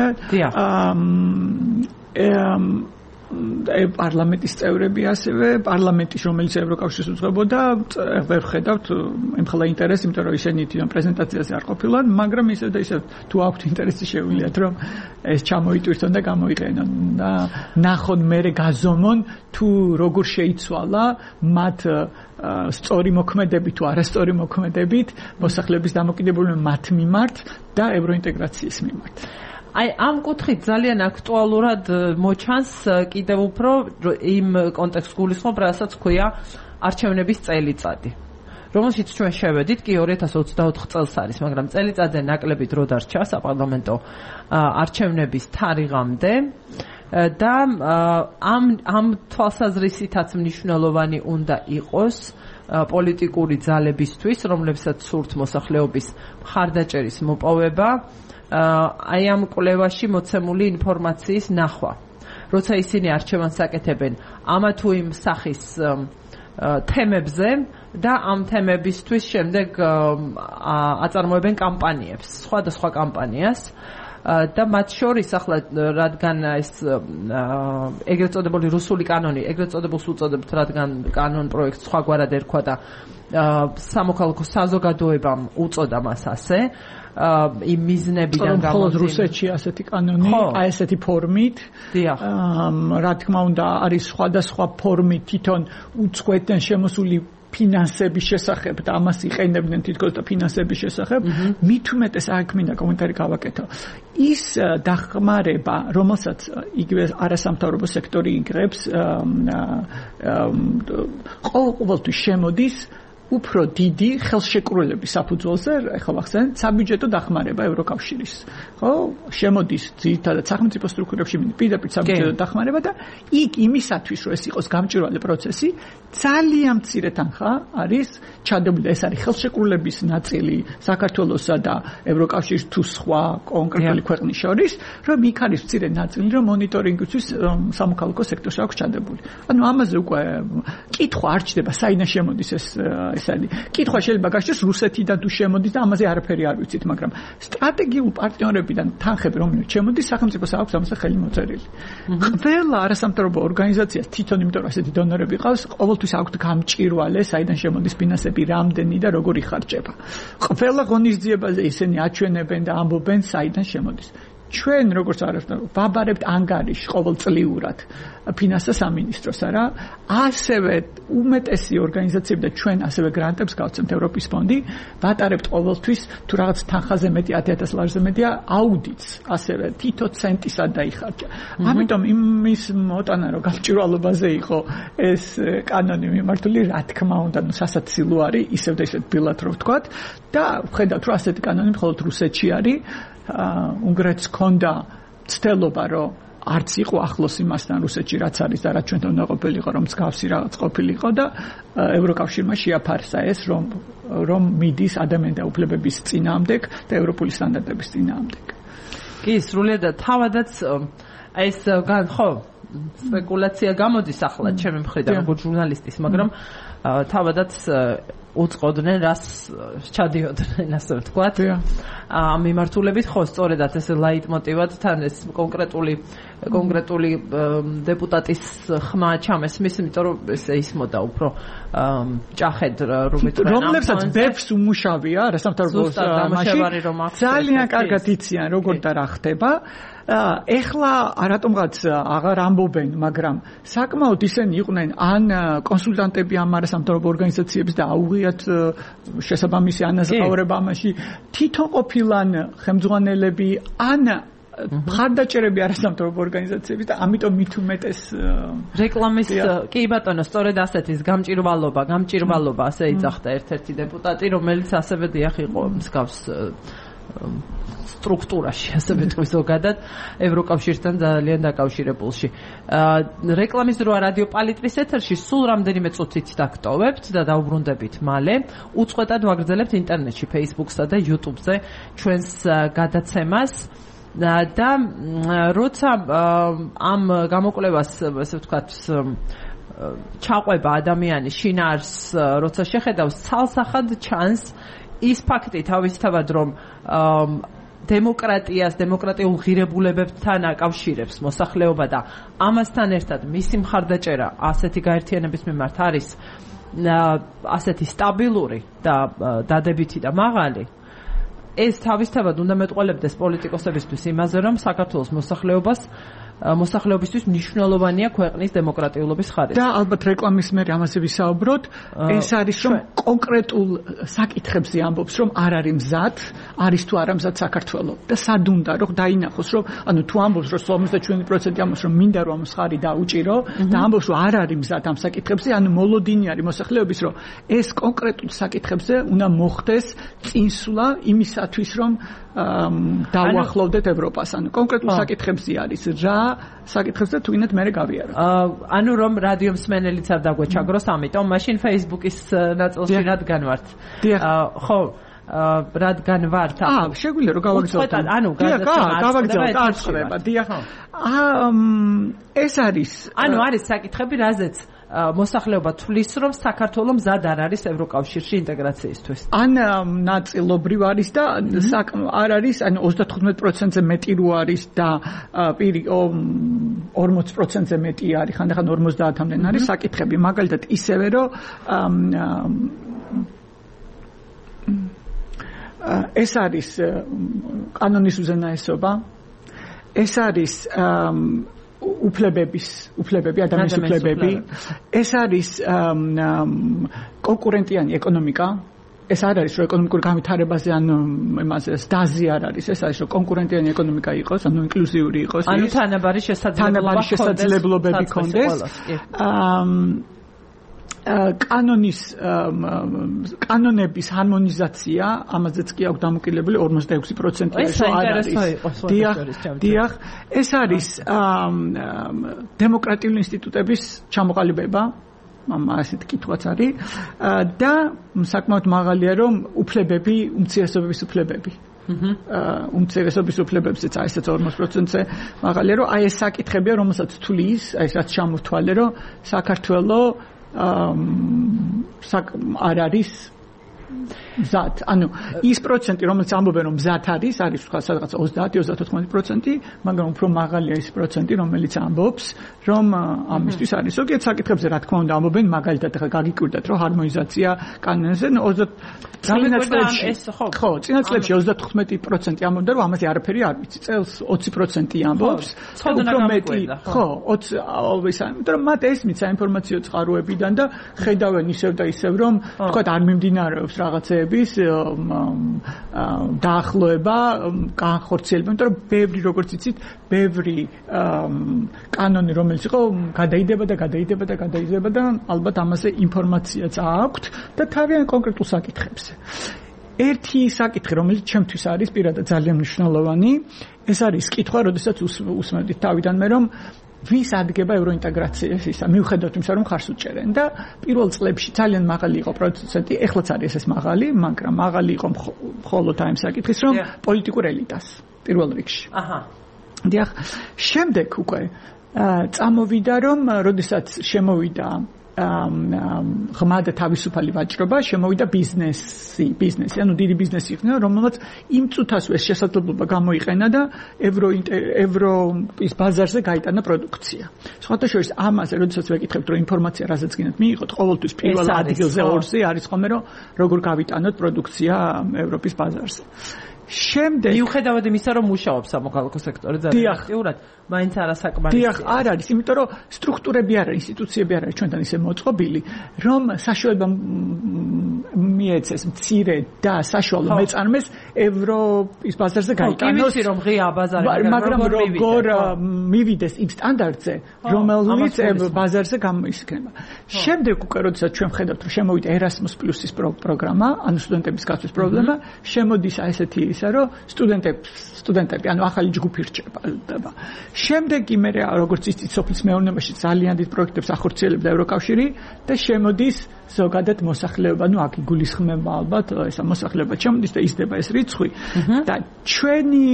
აა პარლამენტის წევრები ასევე პარლამენტის რომელიც ევროკავშირს უძღვებოდა ვერ ხედავთ ემხელა ინტერესი იმიტომ რომ ისინი თვითონ პრეზენტაციაზე არ ყოფილან მაგრამ ისევ და ისევ თუ აქვთ ინტერესი შეუძლიათ რომ ეს ჩამოიტვირთონ და გამოიყენონ და ნახონ მერე გაზომონ თუ როგორ შეიცვალა მათ სწორი მოქმედებით თუ არასწორი მოქმედებით მოსახლეობის დამოკიდებულება მათ მიმართ და ევროინტეგრაციის მიმართ აი ამ კუთხით ძალიან აქტუალურად მოჩანს კიდევ უფრო იმ კონტექსტს გულისხმობ, რასაც ქვია არჩევნების წელიწადი. რომელშიც ჩვენ შევედით კი ორი ათას ოცდაოთხ წელს არის, მაგრამ წელიწადზე ნაკლები დრო დარჩა საპარლამენტო არჩევნების თარიღამდე და ამ ამ თვალსაზრისითაც მნიშვნელოვანი უნდა იყოს პოლიტიკური ძალებისთვის, რომლებსაც სურთ მოსახლეობის მხარდაჭერის მოპოვება აი ამ კვლევაში მოცემული ინფორმაციის ნახვა. როცა ისინი არჩევანს აკეთებენ ამა თუ იმ სახის თემებზე და ამ თემებისთვის შემდეგ აწარმოებენ კამპანიებს, სხვადასხვა კამპანიას და მათ შორის ახლა რადგან ეს ეგრეთ წოდებული რუსული კანონი, ეგრეთ წოდებულს უწოდებთ, რადგან კანონ პროექტს სხვაგვარად ერქვა და სამოქალაქო საზოგადოებამ უწოდა მას ასე იმ მიზნებიდან გამომდინარე. მხოლოდ რუსეთში ასეთი კანონი, აი ესეთი ფორმით. დიახ. რა თქმა უნდა, არის სხვადასხვა ფორმით თვითონ უწყვეტენ შემოსული ფინანსების შესახებ და ამას იყენებდნენ თითქოს და ფინანსების შესახებ. მით უმეტეს აქ მინდა კომენტარი გავაკეთო. ის დახმარება, რომელსაც იგივე არასამთავრობო სექტორი იღებს, ყოველთვის შემოდის უფრო დიდი ხელშეკრულების საფუძველზე, ახლა ვახსენეთ, საბიუჯეტო დახმარება ევროკავშირის. ხო? შემოდის ძირითადად სახელმწიფო სტრუქტურებში პირდაპირ საბიუჯეტო დახმარება და იქ იმისათვის, რომ ეს იყოს გამჭვირვალე პროცესი, ძალიან მცირე თანხა არის ჩადებული, ეს არის ხელშეკრულების ნაწილი საქართველოსა და ევროკავშირის თუ სხვა კონკრეტული ქვეყნის შორის, რომ იქ არის მცირე ნაწილი, რომ მონიტორინგისთვის სამოქალაქო სექტორს აქვს ჩადებული. ანუ ამაზე უკვე კითხვა არ ჩდება, საიდან შემოდის ეს ესენი. კითხვა შეიძლება გაშდეს რუსეთიდან თუ შემოდის და ამაზე არაფერი არ ვიცით, მაგრამ სტრატეგიულ პარტნიორებიდან თანხები რომელიც შემოდის, სახელმწიფოს აქვს ამაზე ხელი მოწერილი. ყველა არასამთავრობო ორგანიზაციას თვითონ იმიტომ რომ ასეთი დონორები ყავს, ყოველთვის აქვს გამჭირვალე, საიდან შემოდის ფინანსები, რამდენი და როგორ იხარჯება. ყველა ღონისძიებაზე ისინი აჩვენებენ და ამბობენ, საიდან შემოდის. ჩვენ როგორც არასდროს ვაბარებთ ანგარიშს ყოველწლიურად ფინანსთა სამინისტროს არა ასევე უმეტესი ორგანიზაციები და ჩვენ ასევე გრანტებს გავცემთ ევროპის ფონდი ვატარებთ ყოველთვის თუ რაღაც თანხაზე მეტი ათი ათას ლარზე მეტია აუდიტს ასევე თითო ცენტისად დაიხარჯა ამიტომ იმის მოტანა რომ გამჭვირვალობაზე იყო ეს კანონი მიმართული რა თქმა უნდა ნუ სასაცილო არის ისევ და ისევ ბილად რო ვთქვათ და ვხედავთ რომ ასეთი კანონი მხოლოდ რუსეთში არის უნგრეთს ქონდა ცდელობა რომ არც იყო ახლოს იმასთან რუსეთში რაც არის და რაც ჩვენთან უნდა ყოფილიყო რომ მსგავსი რაღაც ყოფილიყო და ევროკავშირმა შეაფარსა ეს რომ რომ მიდის ადამიანთა უფლებების წინააღმდეგ და ევროპული სტანდარტების წინააღმდეგ. კი, სრულიად თავადაც ეს ხო სპეკულაცია გამოდის ახლა ჩემი მხრიდან როგორც ჟურნალისტის, მაგრამ თავადაც უწყოდნენ რას ჩადიოდნენ ასე ვთქვათ. ამ მიმართულებით ხო სწორედაც ეს ლაიტმოტივად თან ეს კონკრეტული კონკრეტული დეპუტატის ხმა ჩამესმის, იმიტომ რომ ესე ისმოდა უფრო ჭახედ რომ რომლებსაც ბეფს უმუშავია რასამთავრობო მაშინ ძალიან კარგად იციან როგორ და რა ხდება. ეხლა რატომღაც აღარ ამბობენ, მაგრამ საკმაოდ ისინი იყვნენ ან კონსულტანტები ამ არასამთავრობო ორგანიზაციების და აუღიათ შესაბამისი ანაზღაურება ამაში თვითონ ყოფილან ხელმძღვანელები ან მხარდაჭერები არასამთავრობო ორგანიზაციების და ამიტომ მით უმეტეს რეკლამის კი ბატონო სწორედ ასეთის გამჭირვალობა გამჭირვალობა ასე იძახდა ერთ-ერთი დეპუტატი რომელიც ასევე დიახ იყო მსგავს სტრუქტურაში, ასე ვეთქვი ზოგადად, ევროკავშირთან ძალიან დაკავშირებულში. რეკლამის დროა რადიო პალიტრის ეთერში სულ რამდენიმე წუთით დაგტოვებთ და დაუბრუნდებით მალე. უწყვეტად ვაგრძელებთ ინტერნეტში, Facebook-სა და YouTube-ზე ჩვენს გადაცემას. და როცა ამ გამოკვლევას, ასე ვთქვათ, ჩაყვება ადამიანის შინაარს, როცა შეხედავს, ცალსახად ჩანს ის ფაქტი თავისთავად, რომ დემოკრატიას, დემოკრატიულ ღირებულებებთან აკავშირებს მოსახლეობა და ამასთან ერთად მისი მხარდაჭერა ასეთი გაერთიანების მიმართ არის ასეთი სტაბილური და დადებითი და მაღალი. ეს თავისთავად უნდა მეტყველებდეს პოლიტიკოსებისთვის იმაზე, რომ საქართველოს მოსახლეობას მოსახლეობისთვის მნიშვნელოვანია ქვეყნის დემოკრატიულობის ხარისხი. და ალბათ რეკლამის მერე ამაზე ვისაუბროთ, ეს არის რომ კონკრეტულ საკითხებზე ამბობს, რომ არ არის მზად, არის თუ არა მზად საქართველო და სად უნდა რომ დაინახოს, რომ ანუ თუ ამბობს, რომ ორმოცდაშვიდი პროცენტი ამბობს, რომ მინდა რომ ხარი დაუჭირო და ამბობს, რომ არ არის მზად ამ საკითხებზე, ანუ მოლოდინი არის მოსახლეობის, რომ ეს კონკრეტულ საკითხებზე უნდა მოხდეს წინსვლა იმისათვის, რომ დავუახლოვდეთ ევროპას. ანუ კონკრეტულ საკითხებზე არის რა საკითხებზე თუ ინეთ მე გავიარო. ანუ რომ რადიო მსმენელიც არ დაგვეჩაგროს, ამიტომ მაშინ Facebook-ის ნაწილში რადგან ვართ? ხო, რადგან ვართ? აა, შეგვიძლია რომ გავაგრძელოთ. ანუ გავაგრძელოთ, არ წდება. დიახ. აა, ეს არის ანუ არის საკითხები, რაზეც მოსახლეობა თვლის, რომ საქართველო მზად არ არის ევროკავშირში ინტეგრაციისთვის. ან ნაწილობრივ არის და არ არის, ანუ ოცდათხუთმეტ პროცენტზე მეტი რო არის და პირი ორმოც პროცენტზე მეტი არის, ხანდახან ორმოცდაათამდე არის საკითხები, მაგალითად ისევე რომ ეს არის კანონის უზენაესობა, ეს არის უფლებების, უფლებები, ადამიანის უფლებები. ეს არის კონკურენტიანი ეკონომიკა. ეს არ არის რომ ეკონომიკურ განვითარებაზე ან იმაზე დაზი არ არის. ეს არის რომ კონკურენტიანი ეკონომიკა იყოს, ანუ ინკლუზიური იყოს. ანუ თანაბარი შესაძლებლობები ქონდეს. კანონის კანონების ჰარმონიზაცია, ამაზეც კი აქვს დამოკიდებული ორმოცდაექვსი პროცენტი ეს არ არის. დიახ, დიახ, ეს არის დემოკრატიული ინსტიტუტების ჩამოყალიბება, ასეთი კითხვაც არის და საკმაოდ მაღალია რომ უფლებები, უმცირესობების უფლებები. უმცირესობის უფლებებზეც აი ესეც ორმოც პროცენტზე მაღალია რომ აი ეს საკითხებია, რომელსაც თulis, აი ეს რაც ჩამოთვალე რომ საქართველო არ არის მზად. ანუ ის პროცენტი, რომელიც ამბობენ რომ მზად არის, არის თქვა სადღაც ოცდაათი ოცდათოთხმეტი პროცენტი, მაგრამ უფრო მაღალია ის პროცენტი, რომელიც ამბობს, რომ ამისთვის არის. ზოგიერთ საკითხებზე რა თქმა უნდა ამბობენ, მაგალითად ახლა გაგიკვირდათ, რომ ჰარმონიზაცია კანონებზე წინაწლებში ხო, წინაწლებში ოცდათხუთმეტი პროცენტი ამბობდა, რომ ამაზე არაფერი არ ვიცი. წელს ოცი პროცენტი ამბობს. უფრო მეტი, ხო, ოცი always, მაგრამ მათ ესმის საინფორმაციო წყაროებიდან და ხედავენ ისევ და ისევ, რომ თქვა არ მიმდინარეობს რაღაცეების დაახლოება, განხორციელება, იმიტომ რომ ბევრი, როგორც იცით, ბევრი კანონი, რომელიც იყო, გადაიდება და გადაიდება და გადაიდება და ალბათ ამაზე ინფორმაციაც აქვთ და თავიანთ კონკრეტულ საკითხებზე. ერთი საკითხი, რომელიც ჩემთვის არის პირადად ძალიან მნიშვნელოვანი, ეს არის კითხვა, როდესაც უსმენდით თავიდანვე, რომ ვის ადგება ევროინტეგრაციის ისა, მიუხედავად იმისა, რომ ხარს უჭერენ და პირველ წლებში ძალიან მაღალი იყო პროცენტი, ეხლაც არის ეს მაღალი, მაგრამ მაღალი იყო მხოლოდ ამ საკითხის, რომ პოლიტიკურ ელიტას პირველ რიგში. აჰა. დიახ, შემდეგ უკვე წამოვიდა, რომ როდესაც შემოვიდა ღმა და თავისუფალი ვაჭრობა, შემოვიდა ბიზნესი, ბიზნესი, ანუ დიდი ბიზნესი იქნა, რომელმაც იმ წუთას ეს შესაძლებლობა გამოიყენა და ევრო ევროპის ბაზარზე გაიტანა პროდუქცია. სხვათაშორის ამაზე, როდესაც ვეკითხებთ, რომ ინფორმაცია რაზეც გინდათ მიიღოთ, ყოველთვის პირველ ადგილზე ორზე არის ხოლმე, რომ როგორ გავიტანოთ პროდუქცია ევროპის ბაზარზე. შემდეგ მიუხედავად იმისა, რომ მუშაობს სამოქალაქო სექტორი ძალიან აქტიურად, მაინც არასაკმარისია. დიახ, არ არის, იმიტომ რომ სტრუქტურები არ არის, ინსტიტუციები არ არის ჩვენთან ისე მოწყობილი, რომ საშუალება მიეცეს მცირე და საშუალო მეწარმეს ევროპის ბაზარზე გაიტანოს. კი ვიცი რომ ღია ბაზარი, მაგრამ როგორ მივიდეს იმ სტანდარტზე, რომელიც ბაზარზე გამოისქნება. შემდეგ უკვე როდესაც ჩვენ ვხედავთ რომ შემოვიდა Erasmus Plus-ის პროგრამა, ანუ სტუდენტების გასვლის პრობლემა, შემოდის ესეთი ისა რომ სტუდენტებს სტუდენტები, ანუ ახალი ჯგუფი რჩება. შემდეგ კი მე როგორც იცით სოფლის მეურნეობაში ძალიან დიდ პროექტებს ახორციელებდა ევროკავშირი და შემოდის ზოგადად მოსახლეობა, ну აქ იგულისხმება ალბათ ესა მოსახლეობა შემოდის და იზრდება ეს რიცხვი და ჩვენი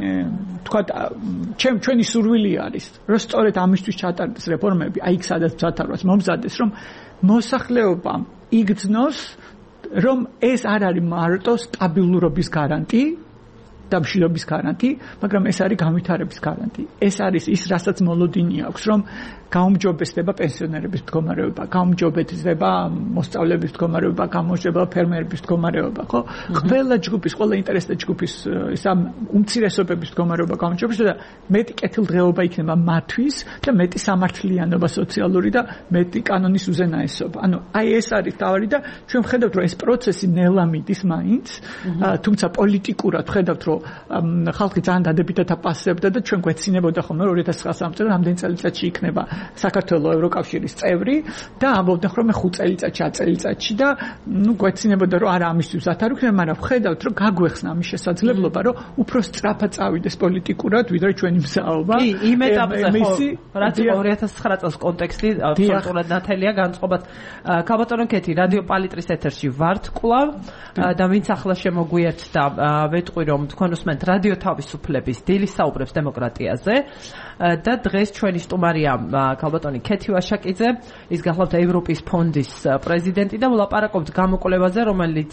თქვა ჩვენი სურვილი არის რომ სწორედ ამისთვის ჩატარდეს რეფორმები, აი იქ სადაც ჩატარვას მომზადდეს, რომ მოსახლეობამ იგრძნოს რომ ეს არ არის მარტო სტაბილურობის გარანტი და მშვიდობის გარანტი, მაგრამ ეს არის განვითარების გარანტი. ეს არის ის, რასაც მოლოდინი აქვს, რომ გაუმჯობესდება პენსიონერების მდგომარეობა, გაუმჯობესდება მოსწავლეების მდგომარეობა, გამოჩნდება ფერმერების მდგომარეობა, ხო? ყველა ჯგუფის, ყველა ინტერესთა ჯგუფის ისა უმცირესობების მდგომარეობა გაუმჯობესდება და მეტი კეთილდღეობა იქნება მათთვის და მეტი სამართლიანობა სოციალური და მეტი კანონის უზენაესობა. ანუ აი ეს არის თავი და ჩვენ ვხედავთ, რომ ეს პროცესი ნელა მიდის მაინც, თუმცა პოლიტიკურად ვხედავთ, რომ ხალხი ძალიან დადებითად აპასებდა და ჩვენ გვეცინებოდა ხოლმე ორი ათას ცხრა წელს რამდენი წელიწადში იქნება საქართველოს ევროკავშირის წევრი და ამბობდნენ რომ მე ხუთ წელიწადში, ათ წელიწადში და ნუ გვეცინებოდა რომ არა ამისთვის ათარ ვიქნებ, მაგრამ ვხედავთ რომ გაგვეხსნა ამის შესაძლებლობა, რომ უფრო სწრაფად წავიდეს პოლიტიკურად, ვიდრე ჩვენი მსაობა. კი, იმ ეტაპზე ხო, რაც ორი ათას ცხრა წელს კონტექსტი აბსოლუტურად ნათელია განწყობად. ქაბატონო კეთი, რადიო პალიტრის ეთერში ვართ კვლავ და ვინც ახლა შემოგვიერთდა, ვეტყვი რომ თქვენ უსმენთ რადიო თავისუფლების დილის საუბრებს დემოკრატიაზე და დღეს ჩვენი სტუმარია ქალბატონი კეთი ვაშაკიძე, ის გახლავთ ევროპის ფონდის პრეზიდენტი და ვლაპარაკობთ გამოკვლევაზე, რომელიც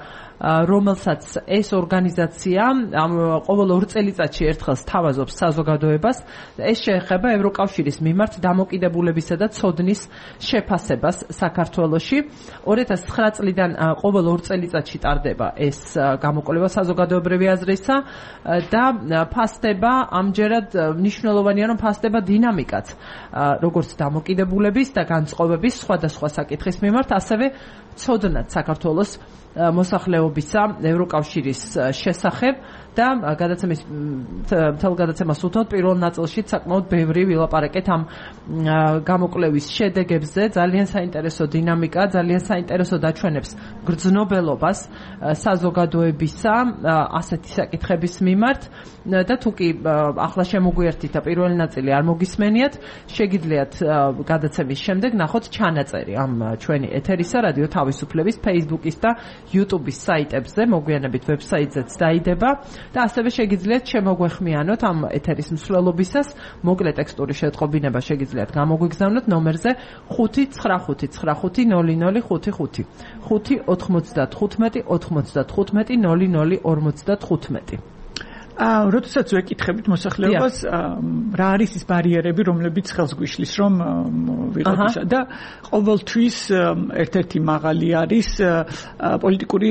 რომელსაც ეს ორგანიზაცია ყოველ ორ წელიწადში ერთხელ სთავაზობს საზოგადოებას. ეს შეეხება ევროკავშირის მიმართ დამოკიდებულებისა და ცოდნის შეფასებას საქართველოში. ორი ათას ცხრა წლიდან ყოველ ორ წელიწადში ტარდება ეს გამოკვლევა საზოგადოებრივი აზრისა და ფასდება ამჯერად მნიშვნელოვანია რომ ფასდება დინამიკაც როგორც დამოკიდებულების და განწყობების სხვადასხვა საკითხის მიმართ, ასევე ცოდნაც საქართველოს მოსახლეობისა ევროკავშირის შესახებ და გადაცემის მთელ გადაცემას უთოთ პირველ ნაწილში საკმაოდ ბევრი ვილაპარაკეთ ამ გამოკვლევის შედეგებზე, ძალიან საინტერესო დინამიკა, ძალიან საინტერესო დაჩვენებს გრძნობელობას საზოგადოებისა ასეთი საკითხების მიმართ და თუ კი ახლა შემოგვიერთით და პირველი ნაწილი არ მოგისმენიათ, შეგიძლიათ გადაცემის შემდეგ ნახოთ ჩანაწერი ამ ჩვენი ეთერისა რადიო თავისუფლების Facebook-ის და YouTube-ის საიტებზე, მოგვიანებით ვებსაიტზეც დაიდება და ასევე შეგიძლიათ შემოგვეხმიანოთ ამ ეთერის მსვლელობისას, მოკლე ტექსტური შეტყობინება შეგიძლიათ გამოგვიგზავნოთ ნომერზე ხუთი ცხრა ხუთი ცხრა ხუთი ნული ნული ხუთი ხუთი ხუთი ოთხმოცდათხუთმეტი ოთხმოცდათხუთმეტი ნული ნული ორმოცდათხუთმეტი. აა, როდესაც ვეკითხებით მოსახლეობას, რა არის ის ბარიერები, რომლებიც ხელს გვიშლის, რომ ვიღოთ ისა და ყოველთვის ერთ-ერთი მაღალი არის პოლიტიკური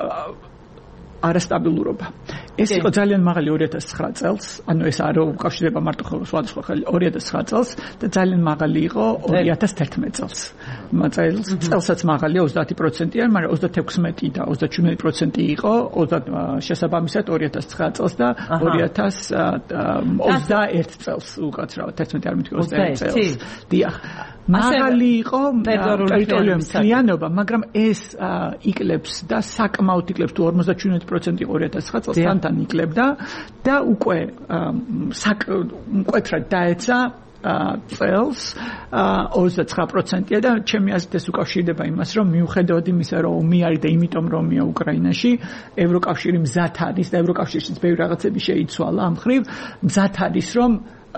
არასტაბილურობა. ეს იყო ძალიან მაღალი ორი ათას ცხრა წელს, ანუ ეს არ უკავშირდება მარტო სხვადასხვა ხელი ორი ათას ცხრა წელს და ძალიან მაღალი იყო ორი ათას თერთმეტ წელს. წელს წელსაც მაღალია ოცდაათი პროცენტია, მაგრამ ოცდათექვსმეტი და ოცდაჩვენმეტი პროცენტი იყო შესაბამისად ორი ათას ცხრა წელს და ორი ათას ოცდაერთ წელს უკაცრავად თერთმეტი არ მითქვა ოცდაერთ წელს. დიახ. მაღალი იყო ტერიტორიული მთლიანობა, მაგრამ ეს იკლებს და საკმაოდ იკლებს თუ ორმოცდაჩვენმეტი პროცენტი ორი ათას ცხრა წელს თან იკლებდა და უკვე მკვეთრად დაეცა წელს ოცდაცხრა პროცენტია და ჩემი აზრით ეს უკავშირდება იმას, რომ მიუხედავად იმისა, რომ ომი არის და იმიტომ რომ ომია უკრაინაში, ევროკავშირი მზად არის და ევროკავშირშიც ბევრი რაღაცები შეიცვალა ამ ხრივ, მზად არის რომ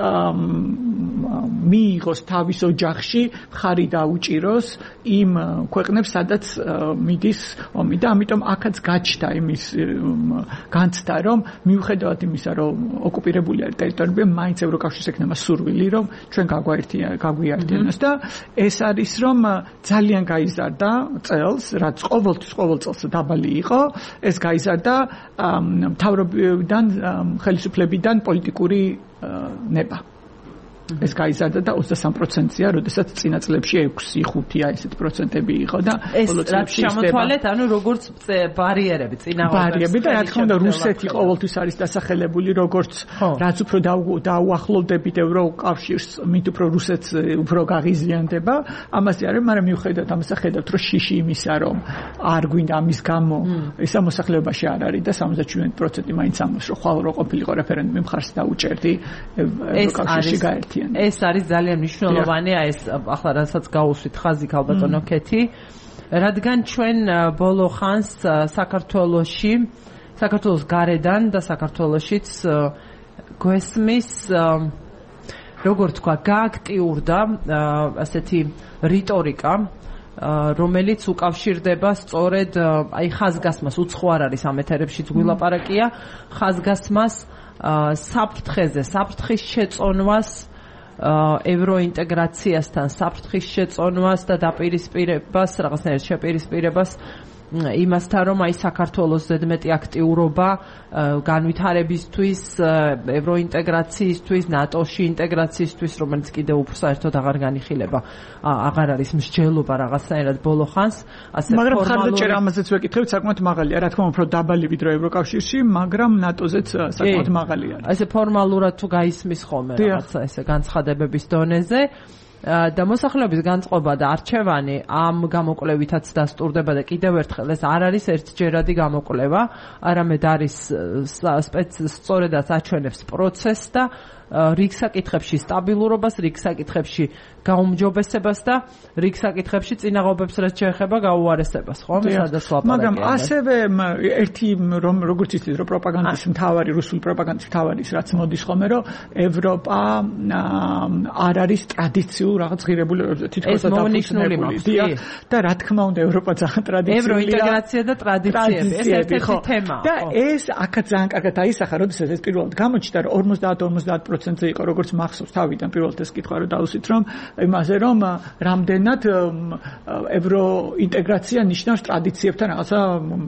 მიიღოს თავის ოჯახში ხარი დაუჭიროს იმ ქვეყნებს, სადაც მიდის ომი და ამიტომ აქაც გაჩნდა იმის განცდა, რომ მიუხედავად იმისა, რომ ოკუპირებული არის ტერიტორიები, მაინც ევროკავშირს ექნება სურვილი, რომ ჩვენ გაგვიერთიანოს და ეს არის, რომ ძალიან გაიზარდა წელს, რაც ყოველთვის ყოველ წელს დაბალი იყო, ეს გაიზარდა მთავრობიდან, ხელისუფლებიდან პოლიტიკური ნება. ეს გაიზარდა და ოცდასამი პროცენტია, როდესაც წინა წლებში ექვსი ხუთია ესეთი პროცენტები იყო და ბოლო წლებში შემოთვალეთ, ანუ როგორც ბარიერები, წინააღმდეგ ბარიერები და რა თქმა უნდა რუსეთი ყოველთვის არის დასახელებული როგორც რაც უფრო დაუახლოვდებით ევროკავშირს, მით უფრო რუსეთს უფრო გაღიზიანდება. ამაზე არის, მაგრამ მიუხედავად ამისა ხედავთ, რომ შიში იმისა, რომ არ გვინდა ამის გამო ეს მოსახლეობაში არ არის და სამოცდაშვიდი პროცენტი მაინც ამბობს, რომ ხვალ რო ყოფილიყო რეფერენდუმი მხარს დაუჭერდი ევროკავშირში გაერთიანება. ეს არის ძალიან მნიშვნელოვანია, ეს ახლა რასაც გაუსვით ხაზი ქალბატონო ქეთი, რადგან ჩვენ ბოლო ხანს საქართველოში, საქართველოს გარედან და საქართველოშიც გვესმის როგორ თქვა, გააქტიურდა ასეთი რიტორიკა, რომელიც უკავშირდება სწორედ აი ხაზგასმას, უცხო არ არის ამ ეთერებშიც გვილაპარაკია, ხაზგასმას საფრთხეზე, საფრთხის შეწონვას, ევროინტეგრაციასთან საფრთხის შეწონვას და დაპირისპირებას, რაღაცნაირად შეპირისპირებას იმასთან, რომ აი საქართველოს ზედმეტი აქტიურობა განვითარებისთვის, ევროინტეგრაციისთვის, ნატოში ინტეგრაციისთვის, რომელიც კიდევ უფრო საერთოდ აღარ განიხილება, აღარ არის მსჯელობა რაღაცნაირად ბოლო ხანს, ასე მაგრამ ხარდაჭერა ამაზეც ვეკითხებით, საკმაოდ მაღალია, რა თქმა უნდა, უფრო დაბალი ვიდრე ევროკავშირში, მაგრამ ნატოზეც საკმაოდ მაღალი არის. ასე ფორმალურად თუ გაისმის ხოლმე რაღაცა ესე განცხადებების დონეზე და მოსახლეობის განწყობა და არჩევანი ამ გამოკვლევითაც დასტურდება და კიდევ ერთხელ ეს არ არის ერთჯერადი გამოკვლევა, არამედ არის სწორედაც აჩვენებს პროცესს და რიგ საკითხებში სტაბილურობას, რიგ საკითხებში გაუმჯობესებას და რიგ საკითხებში წინაღობებს რაც შეეხება გაუარესებას, ხო? სადაც ლაპარაკია. მაგრამ ასევე ერთი რომ როგორც იცით, რომ პროპაგანდის მთავარი რუსული პროპაგანდის მთავარი ის რაც მოდის ხოლმე, რომ ევროპა არ არის ტრადიციულ რაღაც ღირებულებებზე თითქოს დაფუძნებული და რა თქმა უნდა ევროპა ძალიან ტრადიციულია. ევროინტეგრაცია და ტრადიციები, ეს ერთ-ერთი თემაა. და ეს აქაც ძალიან კარგად აისახა, როდესაც ეს პირველად გამოჩნდა, რომ ორმოცდაათ ორმოცდაათ პროცენტზე იყო, როგორც მახსოვს თავიდან პირველად ეს კითხვა რომ დავუსვით, რომ იმაზე რომ რამდენად ევროინტეგრაცია ნიშნავს ტრადიციებთან რაღაცა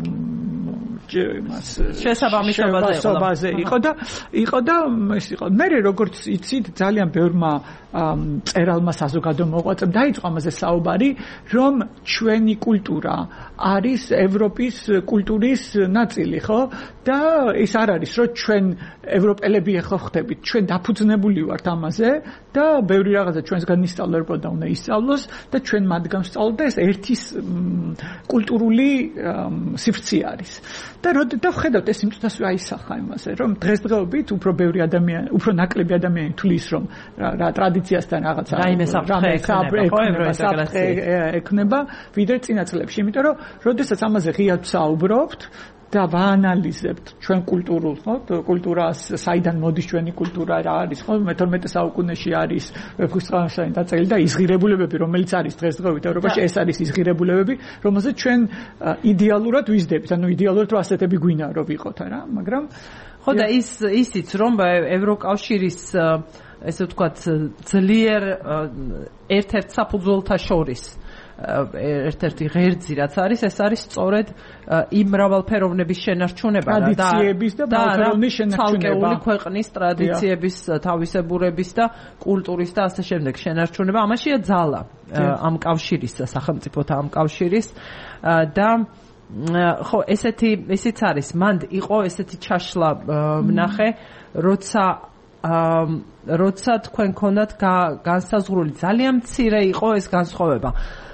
იმას შესაბამისობაზე იყო და იყო და ეს იყო. მე როგორც იცით, ძალიან ბევრმა წერალმა საზოგადო მოღვაწემ დაიწყო ამაზე საუბარი, რომ ჩვენი კულტურა არის ევროპის კულტურის ნაწილი, ხო? და ეს არ არის, რომ ჩვენ ევროპელები ხო ხდებით, ჩვენ დაფუძნებული ვართ ამაზე და ბევრი რაღაცა ჩვენსგან ისწავლება და უნდა ისწავლოს და ჩვენ მათგან ვსწავლოთ და ეს ერთი კულტურული სივრცე არის. და როდი და ვხედავთ ეს იმწუთას აისახა იმაზე, რომ დღესდღეობით უფრო ბევრი ადამიანი, უფრო ნაკლები ადამიანი თulis, რომ რა ტრადიციასთან რაღაცა რაიმე საფრთხე ექნება, ვიდრე წინა წლებში, იმიტომ რომ როდესაც ამაზე ღიად ვსაუბრობთ და ვაანალიზებთ ჩვენ კულტურულ, ხო, კულტურას, საიდან მოდის ჩვენი კულტურა, რა არის, ხო, მეთორმეტე საუკუნეში არის ვეფხისტყაოსანი დაწერილი და ის ღირებულებები, რომელიც არის დღესდღეობით ევროპაში, ეს არის ის ღირებულებები, რომელზეც ჩვენ იდეალურად ვიზდებით, ანუ იდეალურად რომ ასეთები გვინდა რომ ვიყოთ, არა, მაგრამ ხო და ის ისიც რომ ევროკავშირის ესე ვთქვათ ძლიერ ერთ-ერთ საფუძველთა შორის ერთ-ერთი ღერძი რაც არის, ეს არის სწორედ იმ მრავალფეროვნების შენარჩუნება და ტრადიციების და მრავალფეროვნის შენარჩუნება, ცალკეული ქვეყნის ტრადიციების, თავისებურების და კულტურის და ასე შემდეგ შენარჩუნება. ამაშია ძალა ამ კავშირის, სახელმწიფოთა ამ კავშირის და ხო, ესეთი ისიც არის, მანდ იყო ესეთი ჩაშლა ვნახე, როცა როცა თქვენ გქონდათ განსაზღვრული, ძალიან მცირე იყო ეს განსხვავება.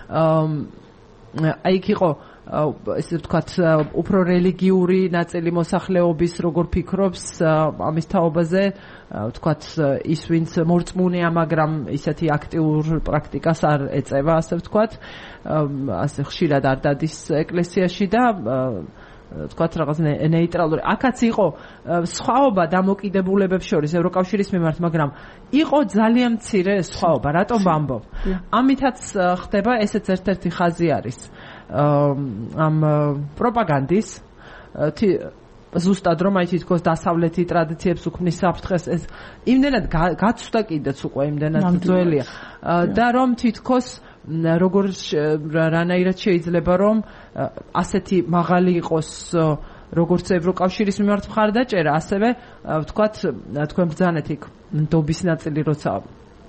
აი იქ იყო ესე ვთქვათ უფრო რელიგიური ნაწილი მოსახლეობის როგორ ფიქრობს ამის თაობაზე, ვთქვათ ის ვინც მორწმუნეა, მაგრამ ისეთი აქტიურ პრაქტიკას არ ეწევა, ასე ვთქვათ, ასე ხშირად არ დადის ეკლესიაში და ვთქვათ რაღაც ნეიტრალური. აქაც იყო სხვაობა დამოკიდებულებებს შორის ევროკავშირის მიმართ, მაგრამ იყო ძალიან მცირე სხვაობა. რატომ ვამბობ? ამითაც ხდება ესეც ერთ-ერთი ხაზი არის ამ პროპაგანდის ზუსტად რომ აი თითქოს დასავლეთი ტრადიციებს უქმნის საფრთხეს, ეს იმდენად გაცვდა კიდეც უკვე იმდენად ძველია და რომ თითქოს როგორ რანაირად შეიძლება რომ ასეთი მაღალი იყოს როგორც ევროკავშირის მიმართ მხარდაჭერა, ასევე ვთქვათ თქვენ ბრძანეთ იქ ნდობის ნაწილი როცა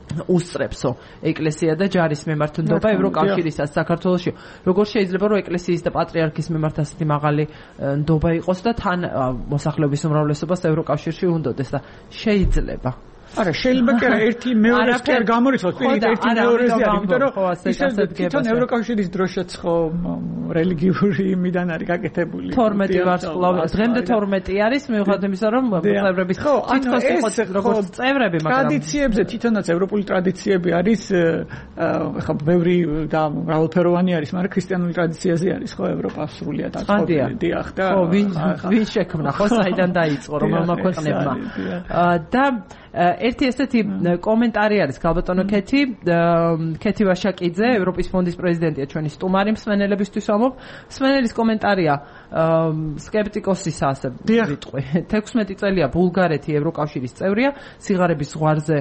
უსწრებსო ეკლესია და ჯარის მიმართულება ევროკავშირისაც საქართველოში. Როგორ შეიძლება რომ ეკლესიის და პატრიარქის მიმართ ასეთი მაღალი ნდობა იყოს და თან მოსახლეობის უმრავლესობას ევროკავშირში უნდოდეს და შეიძლება არა შეიძლება კი არა ერთი მეორეს კი არ გამორიცხოთ პირით ერთი მეორეზე არის იმიტომ რომ ისე თვითონ ევროკავშირის დროშაც ხო რელიგიური იმიდან არის გაკეთებული თორმეტი ვარსკვლავი დღემდე თორმეტი არის მიუხედავად იმისა რომ წევრების თითქოს იყოს როგორც წევრები მაგრამ ტრადიციებზე თვითონაც ევროპული ტრადიციები არის ხა ბევრი და მრავალფეროვანი არის მაგრამ ქრისტიანული ტრადიციაზე არის ხო ევროპა სრულიად აწყობილი დიახ და ხო ვინ შექმნა ხო საიდან დაიწყო რომელმა ქვეყნებმა და ერთი ესეთი კომენტარი არის გალბატონო ქეთი ქეთი ვაშაკიძე ევროპის ფონდის პრეზიდენტია ჩვენი სტუმარი მსმენელებისთვის ვამბობ მსმენელის კომენტარია სკეპტიკოსისა ასე ვიტყვი თექვსმეტი წელია ბულგარეთი ევროკავშირის წევრია სიღარების ზღვარზე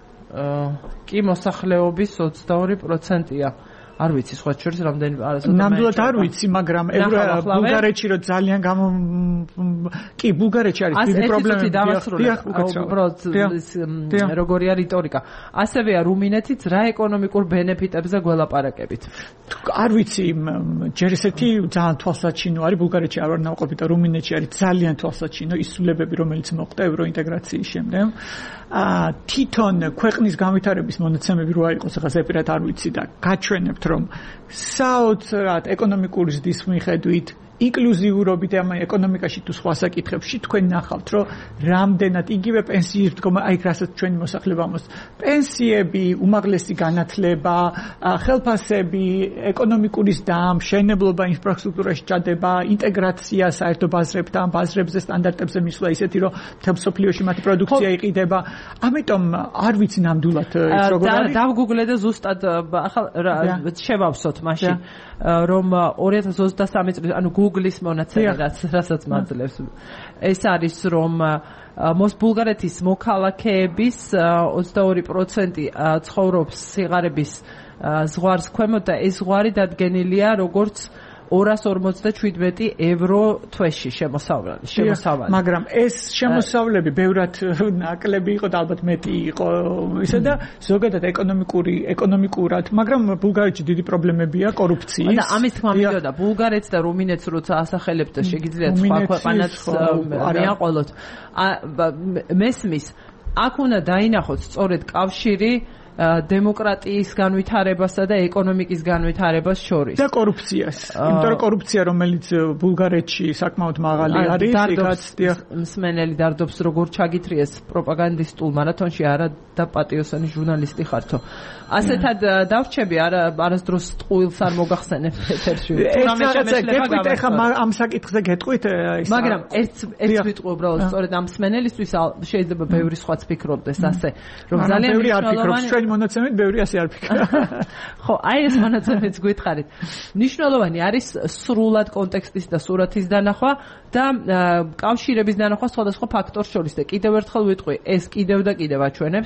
კი მოსახლეობის ოცდაორი პროცენტია არ ვიცი სხვა შორის რამდენი არასოდეს ნამდვილად არ ვიცი მაგრამ ბულგარეთში რომ ძალიან გამო კი ბულგარეთში არის დიდი პრობლემები დიახ უბრალოდ როგორია რიტორიკა ასევეა რუმინეთიც რა ეკონომიკურ ბენეფიტებზე გველაპარაკებით არ ვიცი ჯერ ესეთი ძალიან თვალსაჩინო არის ბულგარეთში არ ვარ ნაყოფი და რუმინეთში არის ძალიან თვალსაჩინო ისულებები რომელიც მოხდა ევროინტეგრაციის შემდეგ აა თვითონ ქვეყნის განვითარების მონაცემები რო აიყოს ახლა ზეპირად არ ვიცი და გაჩვენებთ რომ საოცრად ეკონომიკური ზრდის მიხედვით ინკლუზიურობით ამ ეკონომიკაში თუ სხვა საკითხებში თქვენ ნახავთ რომ რამდენად იგივე პენსიის დგომა აი რასაც ჩვენი მოსახლეობა ამოს პენსიები უმაღლესი განათლება ხელფასები ეკონომიკური ზრდა მშენებლობა ინფრასტრუქტურაში ჩადება ინტეგრაცია საერთო ბაზრებთან ბაზრებზე სტანდარტებზე მისვლა ისეთი რომ მთელ მსოფლიოში მათი პროდუქცია იყიდება ამიტომ არ ვიცი ნამდვილად ის როგორ არის დავგუგლე და ზუსტად ახლა შევავსოთ მაშინ რომ ორი ათას ოცდასამი წლის ანუ Google-ის მონაცემები რასაც მაძლევს ეს არის რომ მოს ბულგარეთის მოქალაქეების ოცდაორი პროცენტი ცხოვრობს სიღარების ზღვარს ქვემოთ და ეს ზღვარი დადგენილია როგორც ორას ორმოცდაშვიდმეტი ევრო თვეში შემოსავლელი შემოსავალი მაგრამ ეს შემოსავლები ბევრად ნაკლები იყო და ალბათ მეტი იყო ისე და ზოგადად ეკონომიკური ეკონომიკურად მაგრამ ბულგარეთში დიდი პრობლემებია კორუფციის და ამის თქმა მინდოდა ბულგარეთს და რუმინეთს როცა ასახელებთ და შეგიძლიათ სხვა ქვეყანას მიაყოლოთ მესმის აქ უნდა დაინახოთ სწორედ კავშირი დემოკრატიის განვითარებასა და ეკონომიკის განვითარებას შორის და კორუფციას. იმიტომ რომ კორუფცია რომელიც ბულგარეთში საკმაოდ მაღალი არის, იქაც მსმენელი დარდობს როგორ ჩაგითრიეს პროპაგანდისტულ მარათონში არა და პატიოსანი ჟურნალისტი ხართო. ასეთად დავრჩები არა არასდროს ტყუილს არ მოგახსენებ ეთერში. გეტყვით ახლა ამ საკითხზე გეტყვით ის მაგრამ ერთ ერთ ვიტყვი უბრალოდ სწორედ ამ მსმენელისთვის შეიძლება ბევრი სხვაც ფიქრობდეს ასე რომ ძალიან მნიშვნელოვანი მონაცემით ბევრი ასე არ ფიქრა. ხო, აი ეს მონაცემიც გითხარით. მნიშვნელოვანი არის სრულად კონტექსტის და სურათის დანახვა და კავშირების დანახვა სხვადასხვა ფაქტორს შორის და კიდევ ერთხელ ვიტყვი, ეს კიდევ და კიდევ აჩვენებს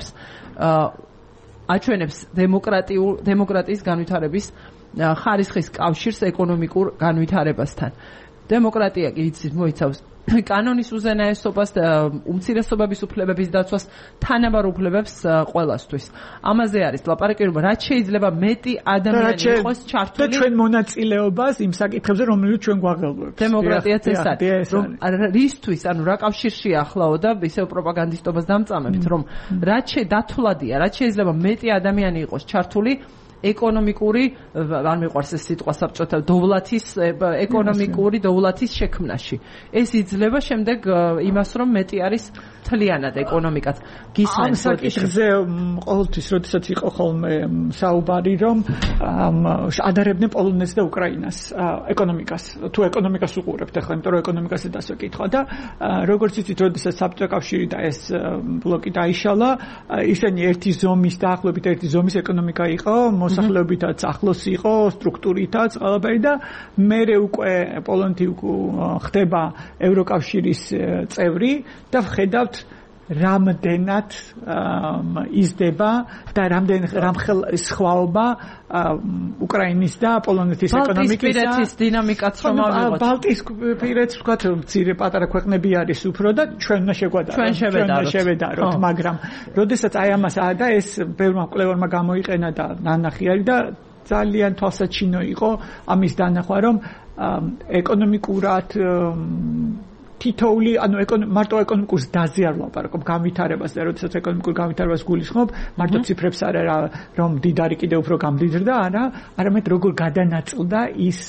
აჩვენებს დემოკრატიულ დემოკრატიის განვითარების ხარისხის კავშირს ეკონომიკურ განვითარებასთან. დემოკრატია კი იცით მოიცავს კანონის უზენაესობას და უმცირესობების უფლებების დაცვას თანაბარ უფლებებს ყველასთვის. ამაზე არის ლაპარაკი რომ რაც შეიძლება მეტი ადამიანი იყოს ჩართული და ჩვენ მონაწილეობას იმ საკითხებზე რომელიც ჩვენ გვაღელვებთ. დემოკრატიაც ეს არის რომ რისთვის ანუ რა კავშირშია ახლაო და ისევ პროპაგანდისტობას დამწამებთ რომ რაც დათვლადია რაც შეიძლება მეტი ადამიანი იყოს ჩართული ეკონომიკური არ მიყვარს ეს სიტყვა საბჭოთა დოვლათის ეკონომიკური დოვლათის შექმნაში. ეს იძლევა შემდეგ იმას რომ მეტი არის თლიანად ეკონომიკაც. გისმენთ საკითხზე ყოველთვის როდესაც იყო ხოლმე საუბარი რომ ადარებდნენ პოლონეთს და უკრაინას ეკონომიკას. თუ ეკონომიკას უყურებთ ახლა იმიტომ რომ ეკონომიკაზე დასვა კითხვა და როგორც იცით როდესაც საბჭოთა კავშირი და ეს ბლოკი დაიშალა ისინი ერთი ზომის დაახლოებით ერთი ზომის ეკონომიკა იყო მოსახლეობითაც ახლოს იყო სტრუქტურითაც ყველაფერი და მერე უკვე პოლონეთი ხდება ევროკავშირის წევრი და ვხედავთ რამდენად იზრდება და რამდენ რამხელ სხვაობა უკრაინის და პოლონეთის ეკონომიკისა ბალტიისპირეთის დინამიკაც რომ ავიღოთ. ბალტიისპირეთს ვთქვათ რომ მცირე პატარა ქვეყნები არის უფრო და ჩვენ უნდა შეგვადაროთ. ჩვენ შევედაროთ, მაგრამ როდესაც აი ამას და ეს ბევრმა მკვლევარმა გამოიყენა და ნანახი არის და ძალიან თვალსაჩინო იყო ამის დანახვა რომ ეკონომიკურად თითოეული ანუ მარტო ეკონომიკურ დაზე არ ვაპარაკობ განვითარებას და როდესაც ეკონომიკურ განვითარებას გულისხმობ მარტო ციფრებს არ არა რომ დიდარი კიდევ უფრო გამდიდრდა არა არამედ როგორ გადანაწილდა ის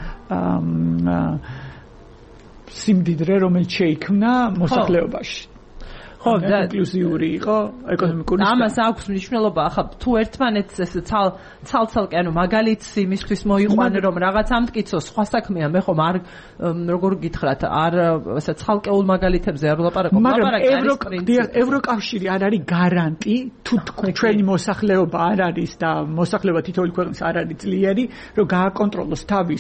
სიმდიდრე რომელიც შეიქმნა მოსახლეობაში ხო და ინკლუზიური იყო ეკონომიკური ამას აქვს მნიშვნელობა ახლა თუ ერთმანეთს ეს ცალ ცალცალკე ანუ მაგალითს იმისთვის მოიყვანე რომ რაღაც ამტკიცო სხვა საქმეა მე ხომ არ როგორ გითხრათ არ ესე ცალკეულ მაგალითებზე არ ვლაპარაკობ მაგრამ ევროკავშირი არ არის გარანტი თუ ჩვენი მოსახლეობა არ არის და მოსახლეობა თითოეული ქვეყნის არ არის ძლიერი რომ გააკონტროლოს თავის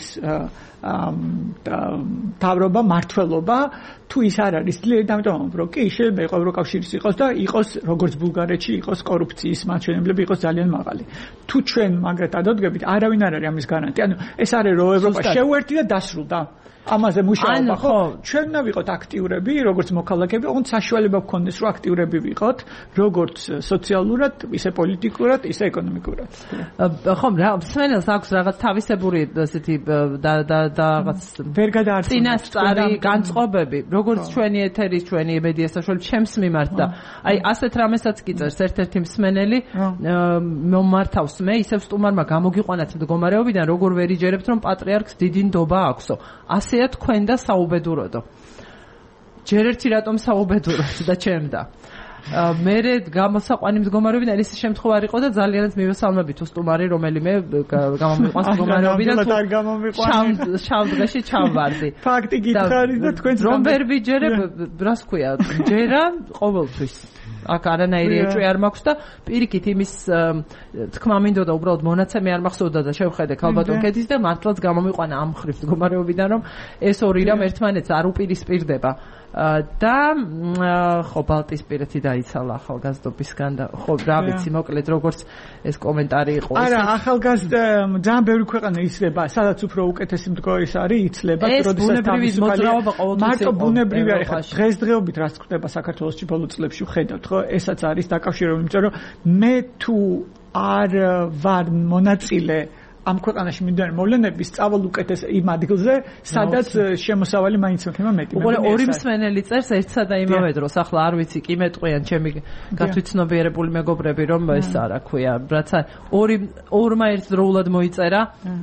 თავრობა მართლობა თუ ის არ არის ძლიერი დამიტომ რომ კი შეიძლება იყოს ევროკავშირის იყოს და იყოს როგორც ბულგარეთში იყოს კორუფციის მაჩვენებლები იყოს ძალიან მაღალი თუ ჩვენ მაგრად ადოდგებით არავინ არ არის ამის გარანტი ანუ ეს არის რომ ევროპა შეუერთი და დასრულდა ამაზე მუშაობა ხო ჩვენ უნდა ვიყოთ აქტიურები როგორც მოქალაქეები ოღონდ საშუალება გქონდეს რომ აქტიურები ვიყოთ როგორც სოციალურად ისე პოლიტიკურად ისე ეკონომიკურად ხო რა სვენელს აქვს რაღაც თავისებური ესეთი და და რაღაც ვერ გადაარჩენს წინასწარი განწყობები როგორც ჩვენი ეთერი ჩვენი მედია საშუალებით ჩემს მიმართ და აი ასეთ რამესაც კი წერს ერთ-ერთი მსმენელი მომართავს მე ისევ სტუმარმა გამოგიყვანათ მდგომარეობიდან როგორ ვერ იჯერებთ რომ პატრიარქს დიდი ნდობა აქვსო ასე თქვენ და საუბედუროდო. ჯერ ერთი რატომ საუბედუროდ და ჩემდა. მერე გამოსაყვანი მდგომარეობიდან ის შემთხვევა არ იყო და ძალიანაც მივესალმები თუ სტუმარი რომელიმე გამომიყვანს მდგომარეობიდან შავ შავ დღეში ჩავვარდი. ფაქტი გითხარით და თქვენ რომ ვერ ვიჯერებ რას ქვია ჯერა ყოველთვის. აქ არანაირი ეჭვი არ მაქვს და პირიქით იმის თქმა მინდოდა უბრალოდ მონაცემი არ მახსოვდა და შევხედე ქალბატონკეთის და მართლაც გამომიყვანა ამ ხრივ მდგომარეობიდან რომ ეს ორი რამ ერთმანეთს არ უპირისპირდება და ხო ბალტიისპირეთი დაიცალა ახალგაზრდობისგან და ხო რა ვიცი მოკლედ როგორც ეს კომენტარი იყო არა ახალგაზრდა ძალიან ბევრი ქვეყანა იცლება სადაც უფრო უკეთესი მდგომარეობის არის იცლება როდესაც თავისუფალი მარტო ბუნებრივი არის ხა დღესდღეობით რაც ხდება საქართველოში ბოლო წლებში ხედავთ ხო ესაც არის დაკავშირებული იმიტომ რომ მე თუ არ ვარ მონაწილე ამ ქვეყანაში მიმდინარე მოვლენების წავალ უკეთეს იმ ადგილზე, სადაც შემოსავალი მაინც მექნება მეტი. უყურე ორი მსმენელი წერს ერთსა და იმავე დროს, ახლა არ ვიცი, კი მეტყვიან ჩემი გათვითცნობიერებული მეგობრები, რომ ეს არა ქვია, რაც ორი ორმა ერთდროულად მოიწერა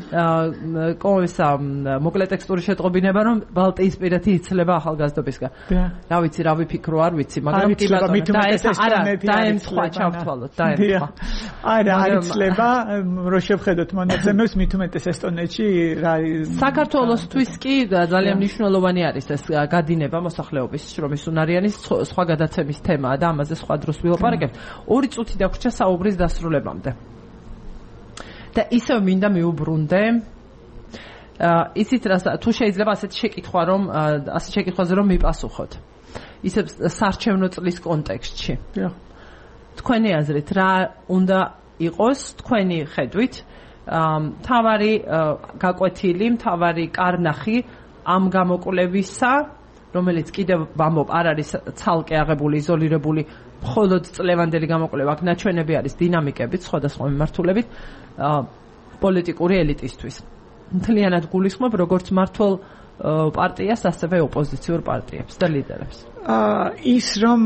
კომისა მოკლე ტექსტური შეტყობინება, რომ ბალტიისპირეთი იცლება ახალგაზრდობისგან. რა ვიცი, რა ვიფიქრო, არ ვიცი, მაგრამ კი ბატონო, და ეს არა, დაემთხვა, ჩავთვალოთ, დაემთხვა. არა, არ იცლება, რო შევხედოთ მონაცემ მებს მithumetes ესტონეთში რა საქართველოსთვის კი ძალიან მნიშვნელოვანი არის ეს გადინება მოსახლეობის შრომის უნარიანის სხვა გადაცემის თემაა და ამაზე სხვა დროს ვილაპარაკებთ. ორი წუთი დაგვრჩა საუბრის დასრულებამდე. და ისევ მინდა მიუბრუნდე იცით რა თუ შეიძლება ასეთი შეკითხვა რომ ასეთ შეკითხვაზე რომ მიპასუხოთ. ისევ საარჩევნო წლის კონტექსტში. თქვენი აზრით რა უნდა იყოს თქვენი ხედვით მთავარი გაკვეთილი, მთავარი კარნახი ამ გამოკვლევისა, რომელიც კიდევ ვამბობ, არ არის ცალკე აღებული, იზოლირებული, მხოლოდ წლევანდელი გამოკვლევა, აქ ნაჩვენები არის დინამიკებით, სხვადასხვა მიმართულებით პოლიტიკური ელიტისთვის. მთლიანად გულისხმობ როგორც მართლ პარტიას, ასევე ოპოზიციურ პარტიებს და ლიდერებს. ის რომ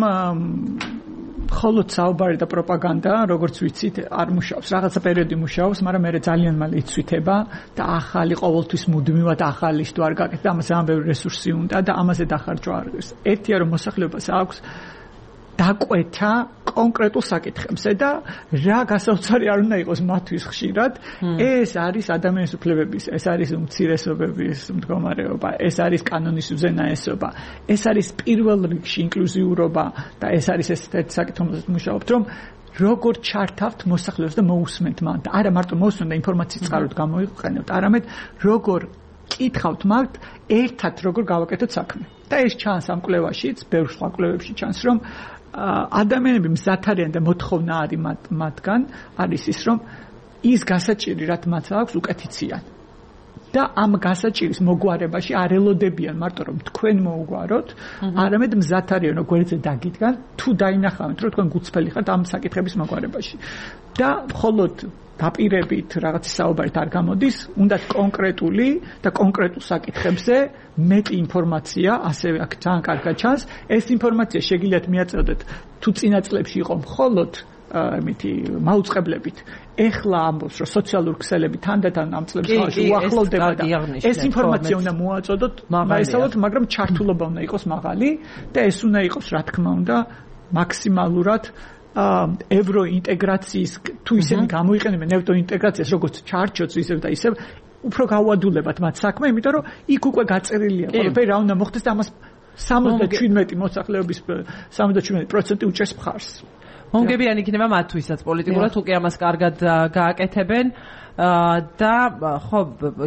მხოლოდ საუბარი და პროპაგანდა, როგორც ვიცით, არ მუშაობს. რაღაცა პერიოდი მუშაობს, მაგრამ მე ძალიან მალე იცვითება და ახალი ყოველთვის მუდმივად ახალი შტო არ გაკეთდა, ამას ძალიან ბევრი რესურსი უნდა და ამაზე დახარჯვა არ არის. ერთია რომ მოსახლეობას აქვს დაკვეთა კონკრეტულ საკითხებზე და რა გასაოცარი არ უნდა იყოს მათთვის ხშირად, ეს არის ადამიანის უფლებების, ეს არის უმცირესობების მდგომარეობა, ეს არის კანონის უზენაესობა, ეს არის პირველ რიგში ინკლუზიურობა და ეს არის ესეთი საკითხი, რომელზეც მუშაობთ, რომ როგორ ჩართავთ მოსახლეობას და მოусმენთ მათ და არა მარტო მოусმენთ და ინფორმაციის წყაროდ გამოიყენებთ, არამედ როგორ კითხავთ მათ ერთად როგორ გავაკეთოთ საქმე. და ეს ჩანს ამ კვლევაშიც, ბევრ სხვა კვლევებში ჩანს, რომ ადამიანები მზად არიან და მოთხოვნა არის მათგან არის ის რომ ის გასაჭირი რაც მათ აქვს უკეთიციან და ამ გასაჭირის მოგვარებაში არ ელოდებიან მარტო რომ თქვენ მოუგვაროთ, არამედ მზად არიან რომ გვერდზე დაგიდგან თუ დაინახავთ რომ თქვენ გუცფელი ხართ ამ საკითხების მოგვარებაში და მხოლოდ დაპირებით რაღაც საუბარით არ გამოდის, უნდა კონკრეტული და კონკრეტულ საკითხებზე მეტი ინფორმაცია, ასევე აქ ძალიან კარგად ჩანს, ეს ინფორმაცია შეგიძლიათ მიაწოდოთ თუ წინა წლებში იყო მხოლოდ ამითი მაუწყებლებით. ეხლა ამბობს რომ სოციალური ქსელები თანდათან ამ წლებში უახლოვდება და ეს ინფორმაცია უნდა მოაწოდოთ, მაისალოთ, მაგრამ ჩართულობა უნდა იყოს მაღალი და ეს უნდა იყოს რა თქმა უნდა მაქსიმალურად ევროინტეგრაციის თუ ისინი გამოიყენებენ ევროინტეგრაციას როგორც ჩარჩოც ისევ და ისევ უფრო გავადულებათ მათ საქმე, იმიტომ რომ იქ უკვე გაწერილია ყველაფერი რა უნდა მოხდეს და ამას სამოცდაშვიდმეტი მოსახლეობის სამოცდაშვიდმეტი პროცენტი უჭერს მხარს. მონგებიანი იქნება მათთვისაც პოლიტიკურად უკვე ამას კარგად გააკეთებენ და ხო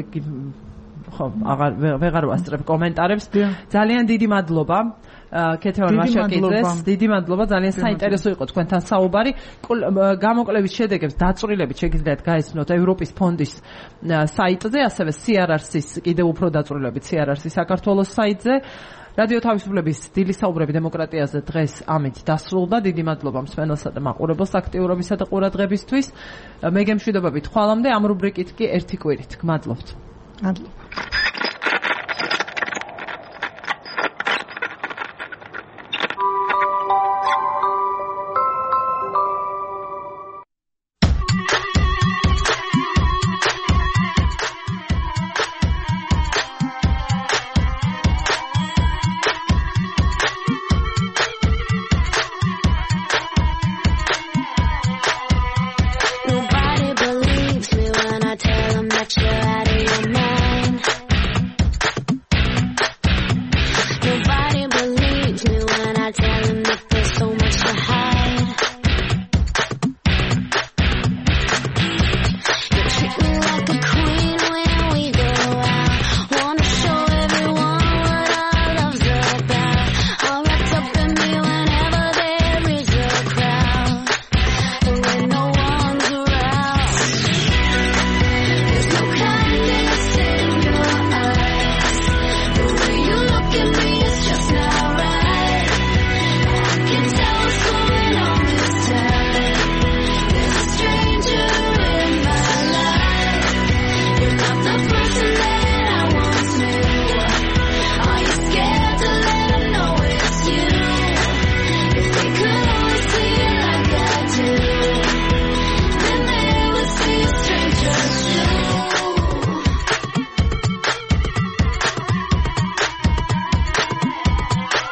ხო აღარ ვეღარ ვასწრებ კომენტარებს. ძალიან დიდი მადლობა ქეთევან მაშაკიძეს. დიდი მადლობა, ძალიან საინტერესო იყო თქვენთან საუბარი. გამოკლების შედეგებს დაწვრილებით შეგიძლიათ გაიცნოთ ევროპის ფონდის საიტზე, ასევე სი არ არ სის კიდევ უფრო დაწვრილებით სი არ არ სის საქართველოს საიტზე. რადიო თავისუფლების დილის საუბრები დემოკრატიაზე დღეს ამით დასრულდა. დიდი მადლობა მსმენელსა და მაყურებელს აქტიურობისა და ყურადღებისთვის. მე გემშვიდობებით ხვალამდე ამ რუბრიკით კი ერთი კვირით. გმადლობთ. მადლობა.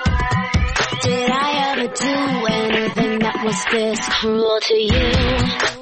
Do anything that was this cruel to you?